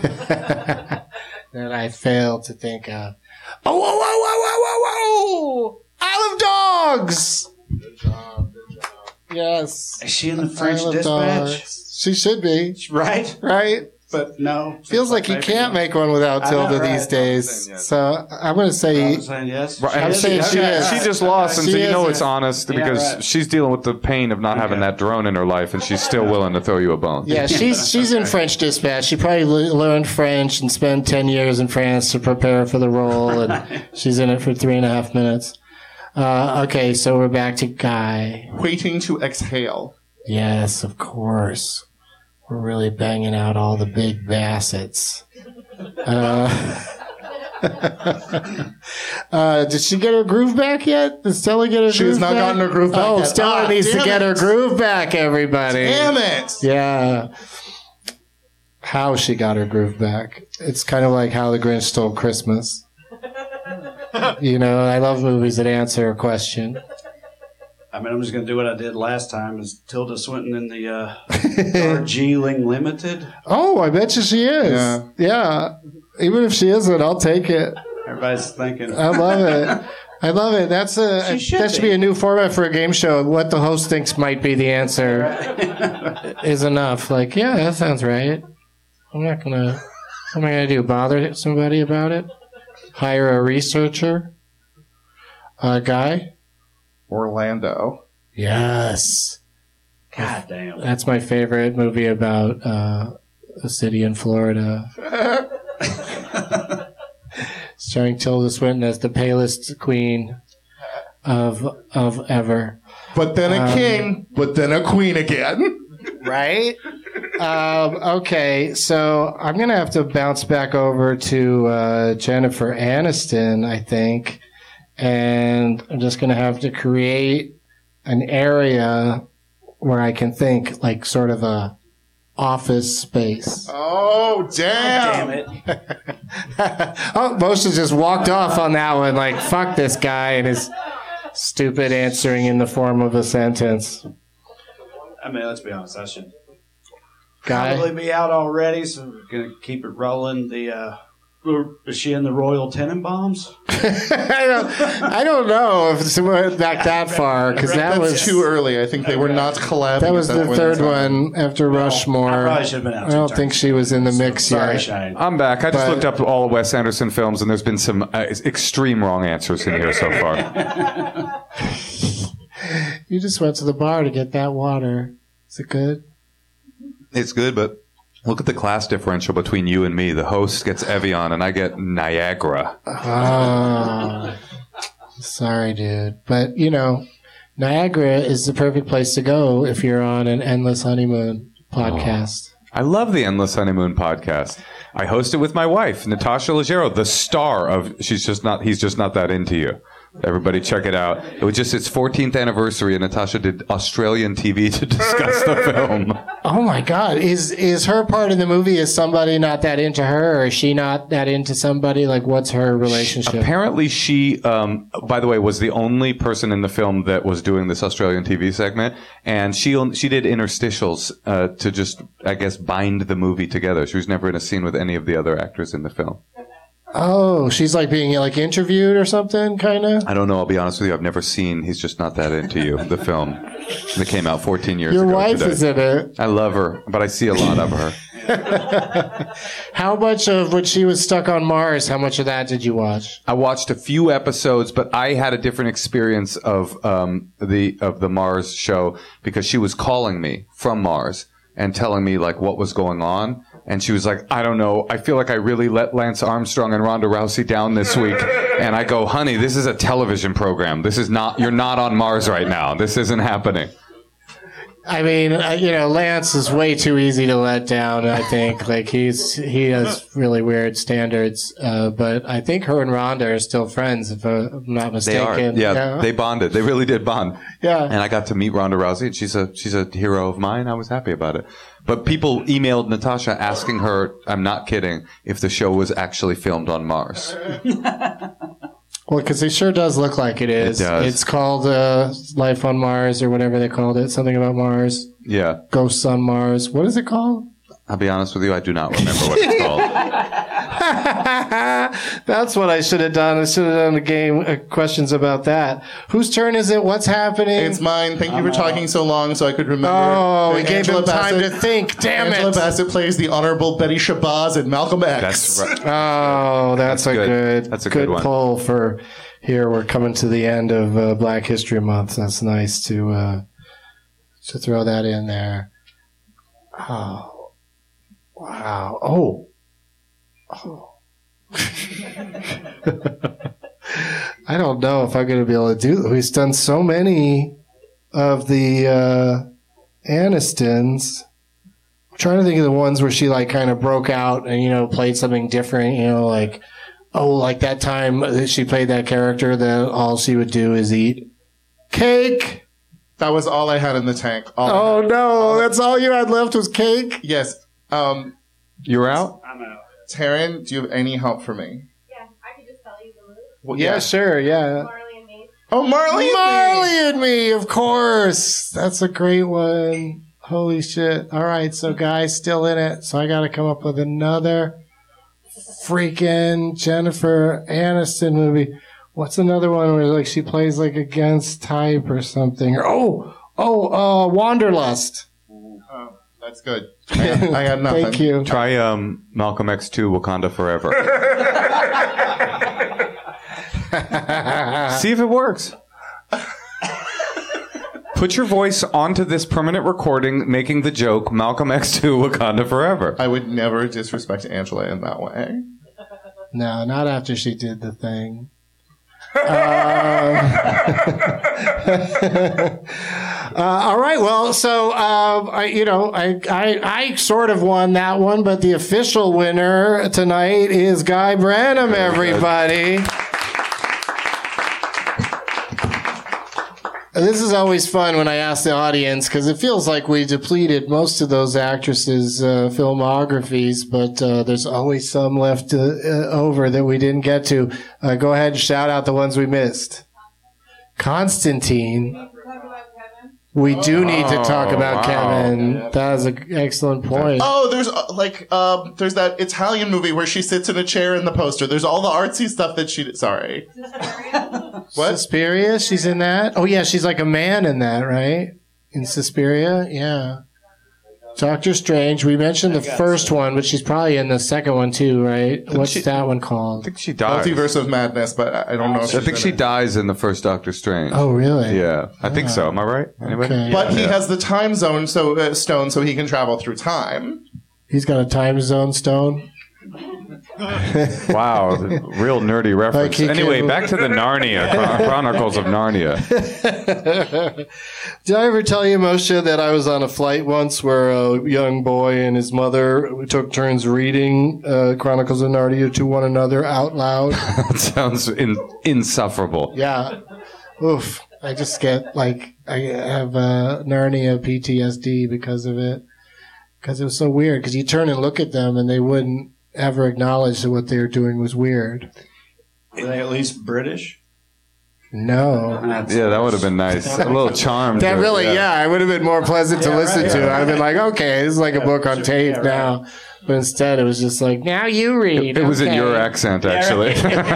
That I failed to think of. Oh, whoa, whoa, whoa, whoa, whoa, whoa! Isle of Dogs! Good job. Is she in the French Isle of Dispatch? Dogs. She should be. Right? Right? But no. Feels like you can't make one without I know, Tilda right? these days. So I'm going to say... I'm saying yes. Right. I'm saying she is. She just lost, and She so you know is. it's honest because right. she's dealing with the pain of not having that drone in her life, and she's still willing to throw you a bone. Yeah, she's in French Dispatch. She probably learned French and spent 10 years in France to prepare for the role, and she's in it for 3.5 minutes. Okay, so we're back to Guy. Waiting to Exhale. Yes, of course. We're really banging out all the big Bassets. Did she get her groove back yet? Did Stella get her She groove has not back? gotten her groove back Oh, yet. Stella needs to damn get her it. groove back, everybody. Damn it! Yeah. How she got her groove back. It's kind of like How the Grinch Stole Christmas. You know, I love movies that answer a question. I mean, I'm just going to do what I did last time. Is Tilda Swinton in the Darjeeling Limited? Oh, I bet you she is. Yeah. Even if she isn't, I'll take it. Everybody's thinking. I love it. I love it. That should be a new format for a game show. What the host thinks might be the answer is enough. Like, yeah, that sounds right. I'm not going to... What am I going to do? Bother somebody about it? Hire a researcher? A guy? Orlando. Yes. God damn. That's my favorite movie about a city in Florida. Starring Tilda Swinton as the palest queen of ever. But then a king, but then a queen again. Right? Okay, so I'm going to have to bounce back over to Jennifer Aniston, I think. And I'm just going to have to create an area where I can think, like sort of a office space. Oh, damn. Damn it. Oh, Moshe just walked off on that one. Like, fuck this guy and his stupid answering in the form of a sentence. I mean, let's be honest. I should Guy? probably be out already, so we're going to keep it rolling. Is she in the Royal Tenenbaums? I don't know if it's back that far, because that was too early. I think they were not collabing. That was the third one after Rushmore. I probably should have been out. I don't think she was in the mix Sorry, yet. Shane. I'm back. I just looked up all of Wes Anderson films, and there's been some extreme wrong answers in here so far. You just went to the bar to get that water. Is it good? It's good, but look at the class differential between you and me. The host gets Evian, and I get Niagara. Oh, sorry, dude. But, Niagara is the perfect place to go if you're on an Endless Honeymoon podcast. I love the Endless Honeymoon podcast. I host it with my wife, Natasha Leggero, the star of He's Just Not That Into You. Everybody check it out. It was just its 14th anniversary, and Natasha did Australian TV to discuss the film. Oh my God! Is her part in the movie? Is somebody not that into her, or is she not that into somebody? Like, what's her relationship? Apparently, she, by the way, was the only person in the film that was doing this Australian TV segment, and she did interstitials to just, I guess, bind the movie together. She was never in a scene with any of the other actors in the film. Oh, she's like being like interviewed or something, kind of? I don't know. I'll be honest with you. I've never seen He's Just Not That Into You, the film that came out 14 years ago. Your wife today. is in it. I love her, but I see a lot of her. How much of when she was stuck on Mars, how much of that did you watch? I watched a few episodes, but I had a different experience of the Mars show because she was calling me from Mars and telling me like what was going on. And she was like, I don't know. I feel like I really let Lance Armstrong and Ronda Rousey down this week. And I go, honey, this is a television program. You're not on Mars right now. This isn't happening. I mean, Lance is way too easy to let down, I think. Like, he has really weird standards. But I think her and Ronda are still friends, if I'm not mistaken. They are. Yeah, they bonded. They really did bond. Yeah. And I got to meet Ronda Rousey, and she's a hero of mine. I was happy about it. But people emailed Natasha asking her, I'm not kidding, if the show was actually filmed on Mars. Well, because it sure does look like it is. It does. It's called Life on Mars or whatever they called it. Something about Mars. Yeah. Ghosts on Mars. What is it called? I'll be honest with you, I do not remember what it's called. That's what I should have done. I should have done a game questions about that. Whose turn is it? What's happening? It's mine. Thank you for talking so long so I could remember. Oh, we gave him time to think. Damn Angela it. Bassett plays the Honorable Betty Shabazz in Malcolm X. That's right. Oh, that's a good one. pull for here. We're coming to the end of Black History Month. That's nice to throw that in there. Oh. Wow. Oh. I don't know if I'm going to be able to do that. He's done so many of the Anistons. I'm trying to think of the ones where she like kind of broke out and, played something different, like that time that she played that character that all she would do is eat cake. That was all I had in the tank. That's all you had left was cake? Yes. You're out? I'm out. Taryn, do you have any help for me? Yeah, I could just tell you the list. Well, Yeah, sure, yeah. Marley and me. Oh, Marley and Me, of course. That's a great one. Holy shit. All right, so Guy's still in it. So I got to come up with another freaking Jennifer Aniston movie. What's another one where like she plays like against type or something? Wanderlust. That's good. I got nothing. Thank you. Try Malcolm X2 Wakanda Forever. See if it works. Put your voice onto this permanent recording making the joke Malcolm X2 Wakanda Forever. I would never disrespect Angela in that way. No, not after she did the thing. All right. Well, so I sort of won that one, but the official winner tonight is Guy Branum. Everybody. This is always fun when I ask the audience because it feels like we depleted most of those actresses' filmographies, but there's always some left over that we didn't get to. Go ahead and shout out the ones we missed. Constantine. We do need to talk about Kevin. That is an excellent point. Oh, there's there's that Italian movie where she sits in a chair in the poster. There's all the artsy stuff that she did. Sorry. What? Suspiria? She's in that? Oh, yeah, she's like a man in that, right? In Suspiria? Yeah. Doctor Strange. We mentioned the first one, but she's probably in the second one too, right? What's that one called? I think she dies. Multiverse of Madness, but I don't know if I think she dies in the first Doctor Strange. Oh, really? Yeah. I think so. Am I right? Anybody? Okay. But he has the time zone stone so he can travel through time. He's got a time zone stone? Wow, real nerdy reference. Anyway, back to the Narnia, Chronicles of Narnia. Did I ever tell you, Moshe, that I was on a flight once where a young boy and his mother took turns reading Chronicles of Narnia to one another out loud? That sounds insufferable. Yeah. Oof. I just get, I have Narnia PTSD because of it. Because it was so weird. Because you turn and look at them and they wouldn't ever acknowledge that what they were doing was weird. Were they at least British? No. Yeah, that would have been nice. A little charm. That really, yeah, it would have been more pleasant to listen to. I'd have been like, okay, this is like a book on tape now. But instead, it was just like, now you read. It was in your accent, actually.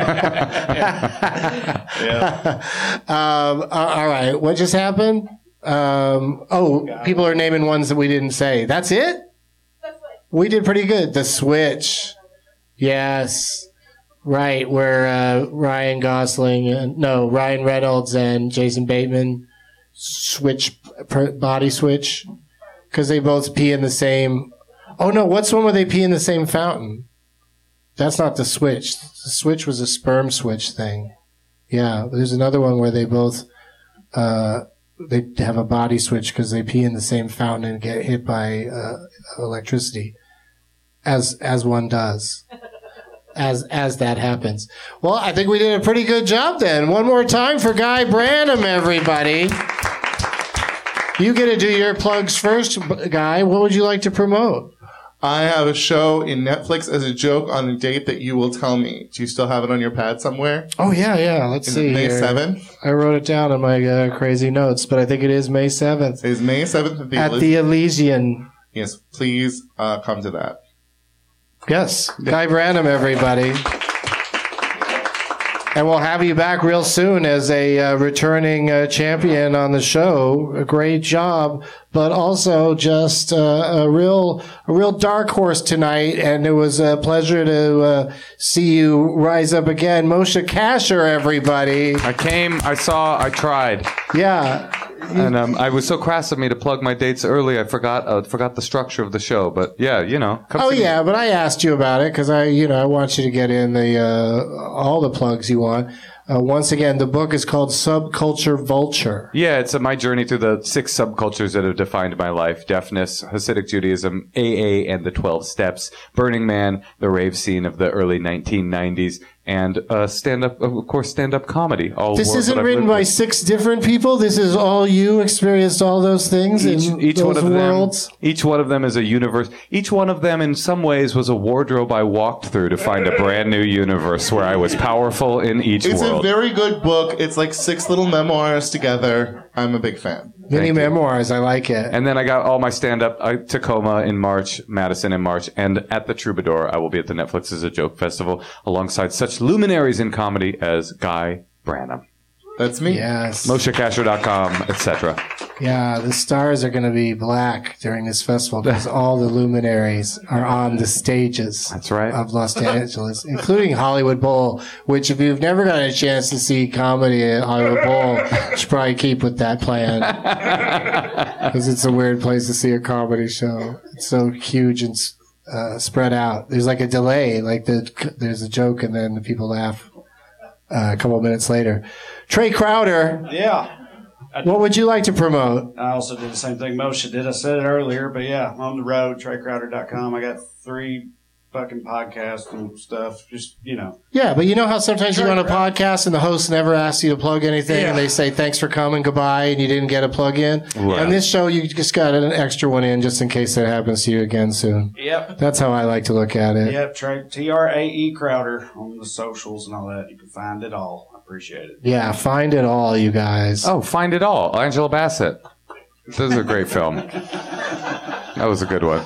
All right. What just happened? People are naming ones that we didn't say. That's it? We did pretty good. The Switch. Yes. Right, where Ryan Reynolds and Jason Bateman body switch. Because they both pee in the same... Oh, no, what's one where they pee in the same fountain? That's not the Switch. The Switch was a sperm switch thing. Yeah, there's another one where they both... they have a body switch because they pee in the same fountain and get hit by electricity. As one does. As that happens. Well, I think we did a pretty good job then. One more time for Guy Branum, everybody. You get to do your plugs first, Guy. What would you like to promote? I have a show in Netflix as a joke on a date that you will tell me. Do you still have it on your pad somewhere? Oh, yeah. Let's see. May 7th? I wrote it down in my crazy notes, but I think it is May 7th. It is May 7th at the Elysian. Yes, please come to that. Yes, Guy Branum, everybody. And we'll have you back real soon as a returning champion on the show. A great job, but also just a real dark horse tonight. And it was a pleasure to see you rise up again. Moshe Kasher, everybody. I tried. Yeah. And I was so crass of me to plug my dates early. I forgot the structure of the show. But yeah, but I asked you about it because I want you to get in all the plugs you want. Once again, the book is called Subculture Vulture. Yeah, it's my journey through the 6 subcultures that have defined my life: deafness, Hasidic Judaism, AA and the 12 Steps, Burning Man, the rave scene of the early 1990s, and stand-up comedy. This isn't written by 6 different people. This is all you experienced all those things in those worlds. Each one of them is a universe. Each one of them, in some ways, was a wardrobe I walked through to find a brand new universe where I was powerful in each world. It's a very good book. It's like 6 little memoirs together. I'm a big fan. Mini memoirs. I like it. And then I got all my stand-up. Tacoma in March, Madison in March, and at the Troubadour, I will be at the Netflix as a Joke Festival alongside such luminaries in comedy as Guy Branum. That's me. Yes. MosheKasher.com, etc. Yeah, the stars are going to be black during this festival because all the luminaries are on the stages. That's right. Of Los Angeles, including Hollywood Bowl, which if you've never gotten a chance to see comedy at Hollywood Bowl, you should probably keep with that plan. Because it's a weird place to see a comedy show. It's so huge and spread out. There's like a delay, like there's a joke and then the people laugh a couple of minutes later. Trey Crowder. Yeah. What would you like to promote? I also did the same thing Moshe did. I said it earlier, but yeah, I'm on the road, TreyCrowder.com. I got 3 fucking podcasts and stuff. Just, Yeah, but you know how sometimes you go on a podcast and the host never asks you to plug anything and they say thanks for coming, goodbye, and you didn't get a plug in? Right. On this show, you just got an extra one in just in case that happens to you again soon. Yep. That's how I like to look at it. Yep, TRAE Crowder on the socials and all that. You can find it all. I appreciate it. Yeah, find it all, you guys. Oh, Find It All. Angela Bassett. This is a great film. That was a good one.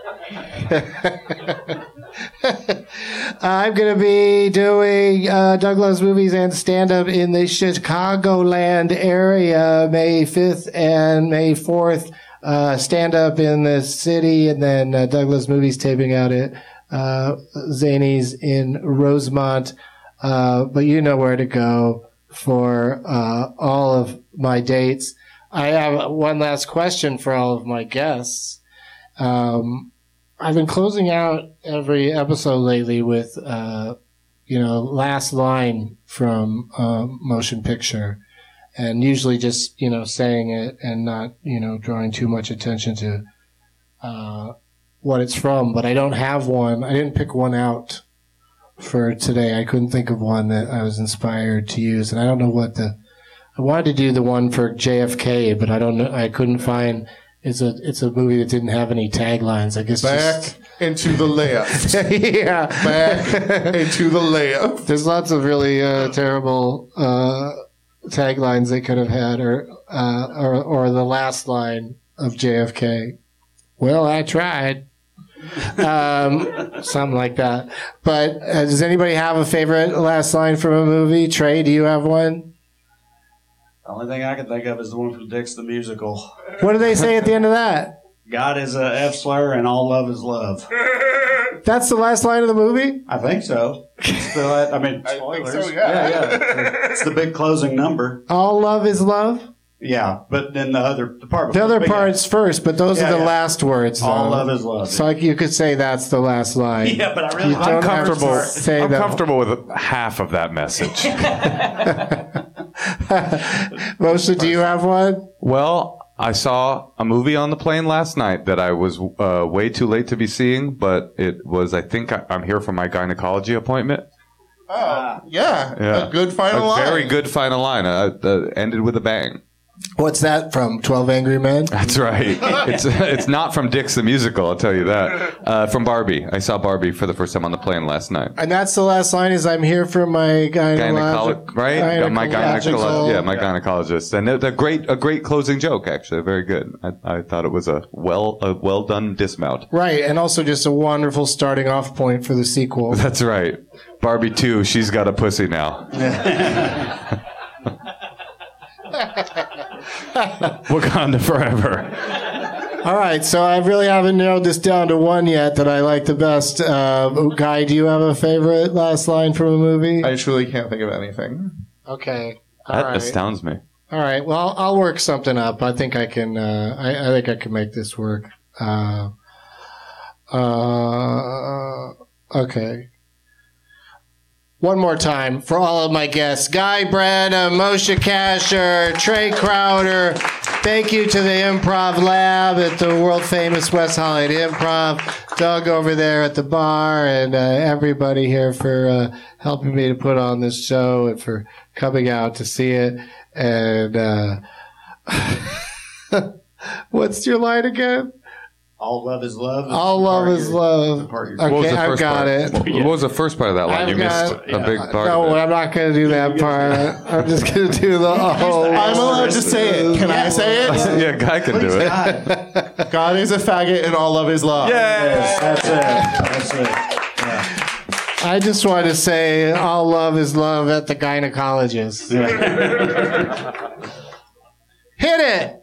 I'm going to be doing Doug Loves Movies and stand-up in the Chicagoland area May 5th and May 4th. Stand-up in the city, and then Doug Loves Movies taping out at Zanies in Rosemont. But you know where to go for all of my dates. I have one last question for all of my guests. I've been closing out every episode lately with, last line from motion picture, and usually just, saying it and not, drawing too much attention to what it's from. But I don't have one. I didn't pick one out for today. I couldn't think of one that I was inspired to use, and I don't know what I wanted to do the one for JFK, but I don't know. I couldn't find. It's a movie that didn't have any taglines. I guess back into the left. Yeah, back into the left. There's lots of really terrible taglines they could have had, or the last line of JFK. Well, I tried. Something like that. But does anybody have a favorite last line from a movie? Trey, do you have one? The only thing I can think of is the one from Dix the Musical. What do they say at the end of that? God is a F slur and all love is love. That's the last line of the movie? I think so. Spoilers. I think so, yeah. It's the big closing number. All love is love? Yeah, but then the part. The other part's first, but those are the last words. All love is love. So you could say that's the last line. Yeah, but I really I'm comfortable with half of that message. Moshe, do you have one? Well, I saw a movie on the plane last night that I was way too late to be seeing, but it was, I think I'm here for my gynecology appointment. Yeah. A good final line. Very good final line. Ended with a bang. What's that from? 12 Angry Men? That's right. It's not from Dix the Musical, I'll tell you that. From Barbie. I saw Barbie for the first time on the plane last night. And that's the last line is I'm here for my gynecologist. Right? My gynecologist. And a great closing joke, actually. Very good. I thought it was a well done dismount. Right. And also just a wonderful starting off point for the sequel. That's right. Barbie 2, she's got a pussy now. Wakanda forever. All right, so I really haven't narrowed this down to one yet that I like the best. Guy, do you have a favorite last line from a movie? I truly can't think of anything. Okay. That astounds me. All right, well, I'll work something up. I think I can. I think I can make this work. Okay. One more time for all of my guests. Guy Branum, Moshe Kasher, Trey Crowder. Thank you to the Improv Lab at the world-famous West Hollywood Improv. Doug over there at the bar, and everybody here for helping me to put on this show and for coming out to see it. And what's your line again? All love is love. All love is love. Okay, I've got it. What was the first part of that line? You missed a big part. No, I'm not going to do that part. I'm just going to do the I'm allowed to say it. Can I say it? Yeah, Guy can do it. God is a faggot and all love is love. Yes, that's it. Yeah. I just want to say all love is love at the gynecologist. Hit it!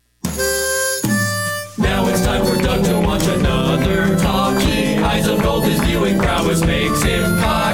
Now it's time for Doug to watch another talkie. Eyes of gold, his viewing prowess makes him cocky.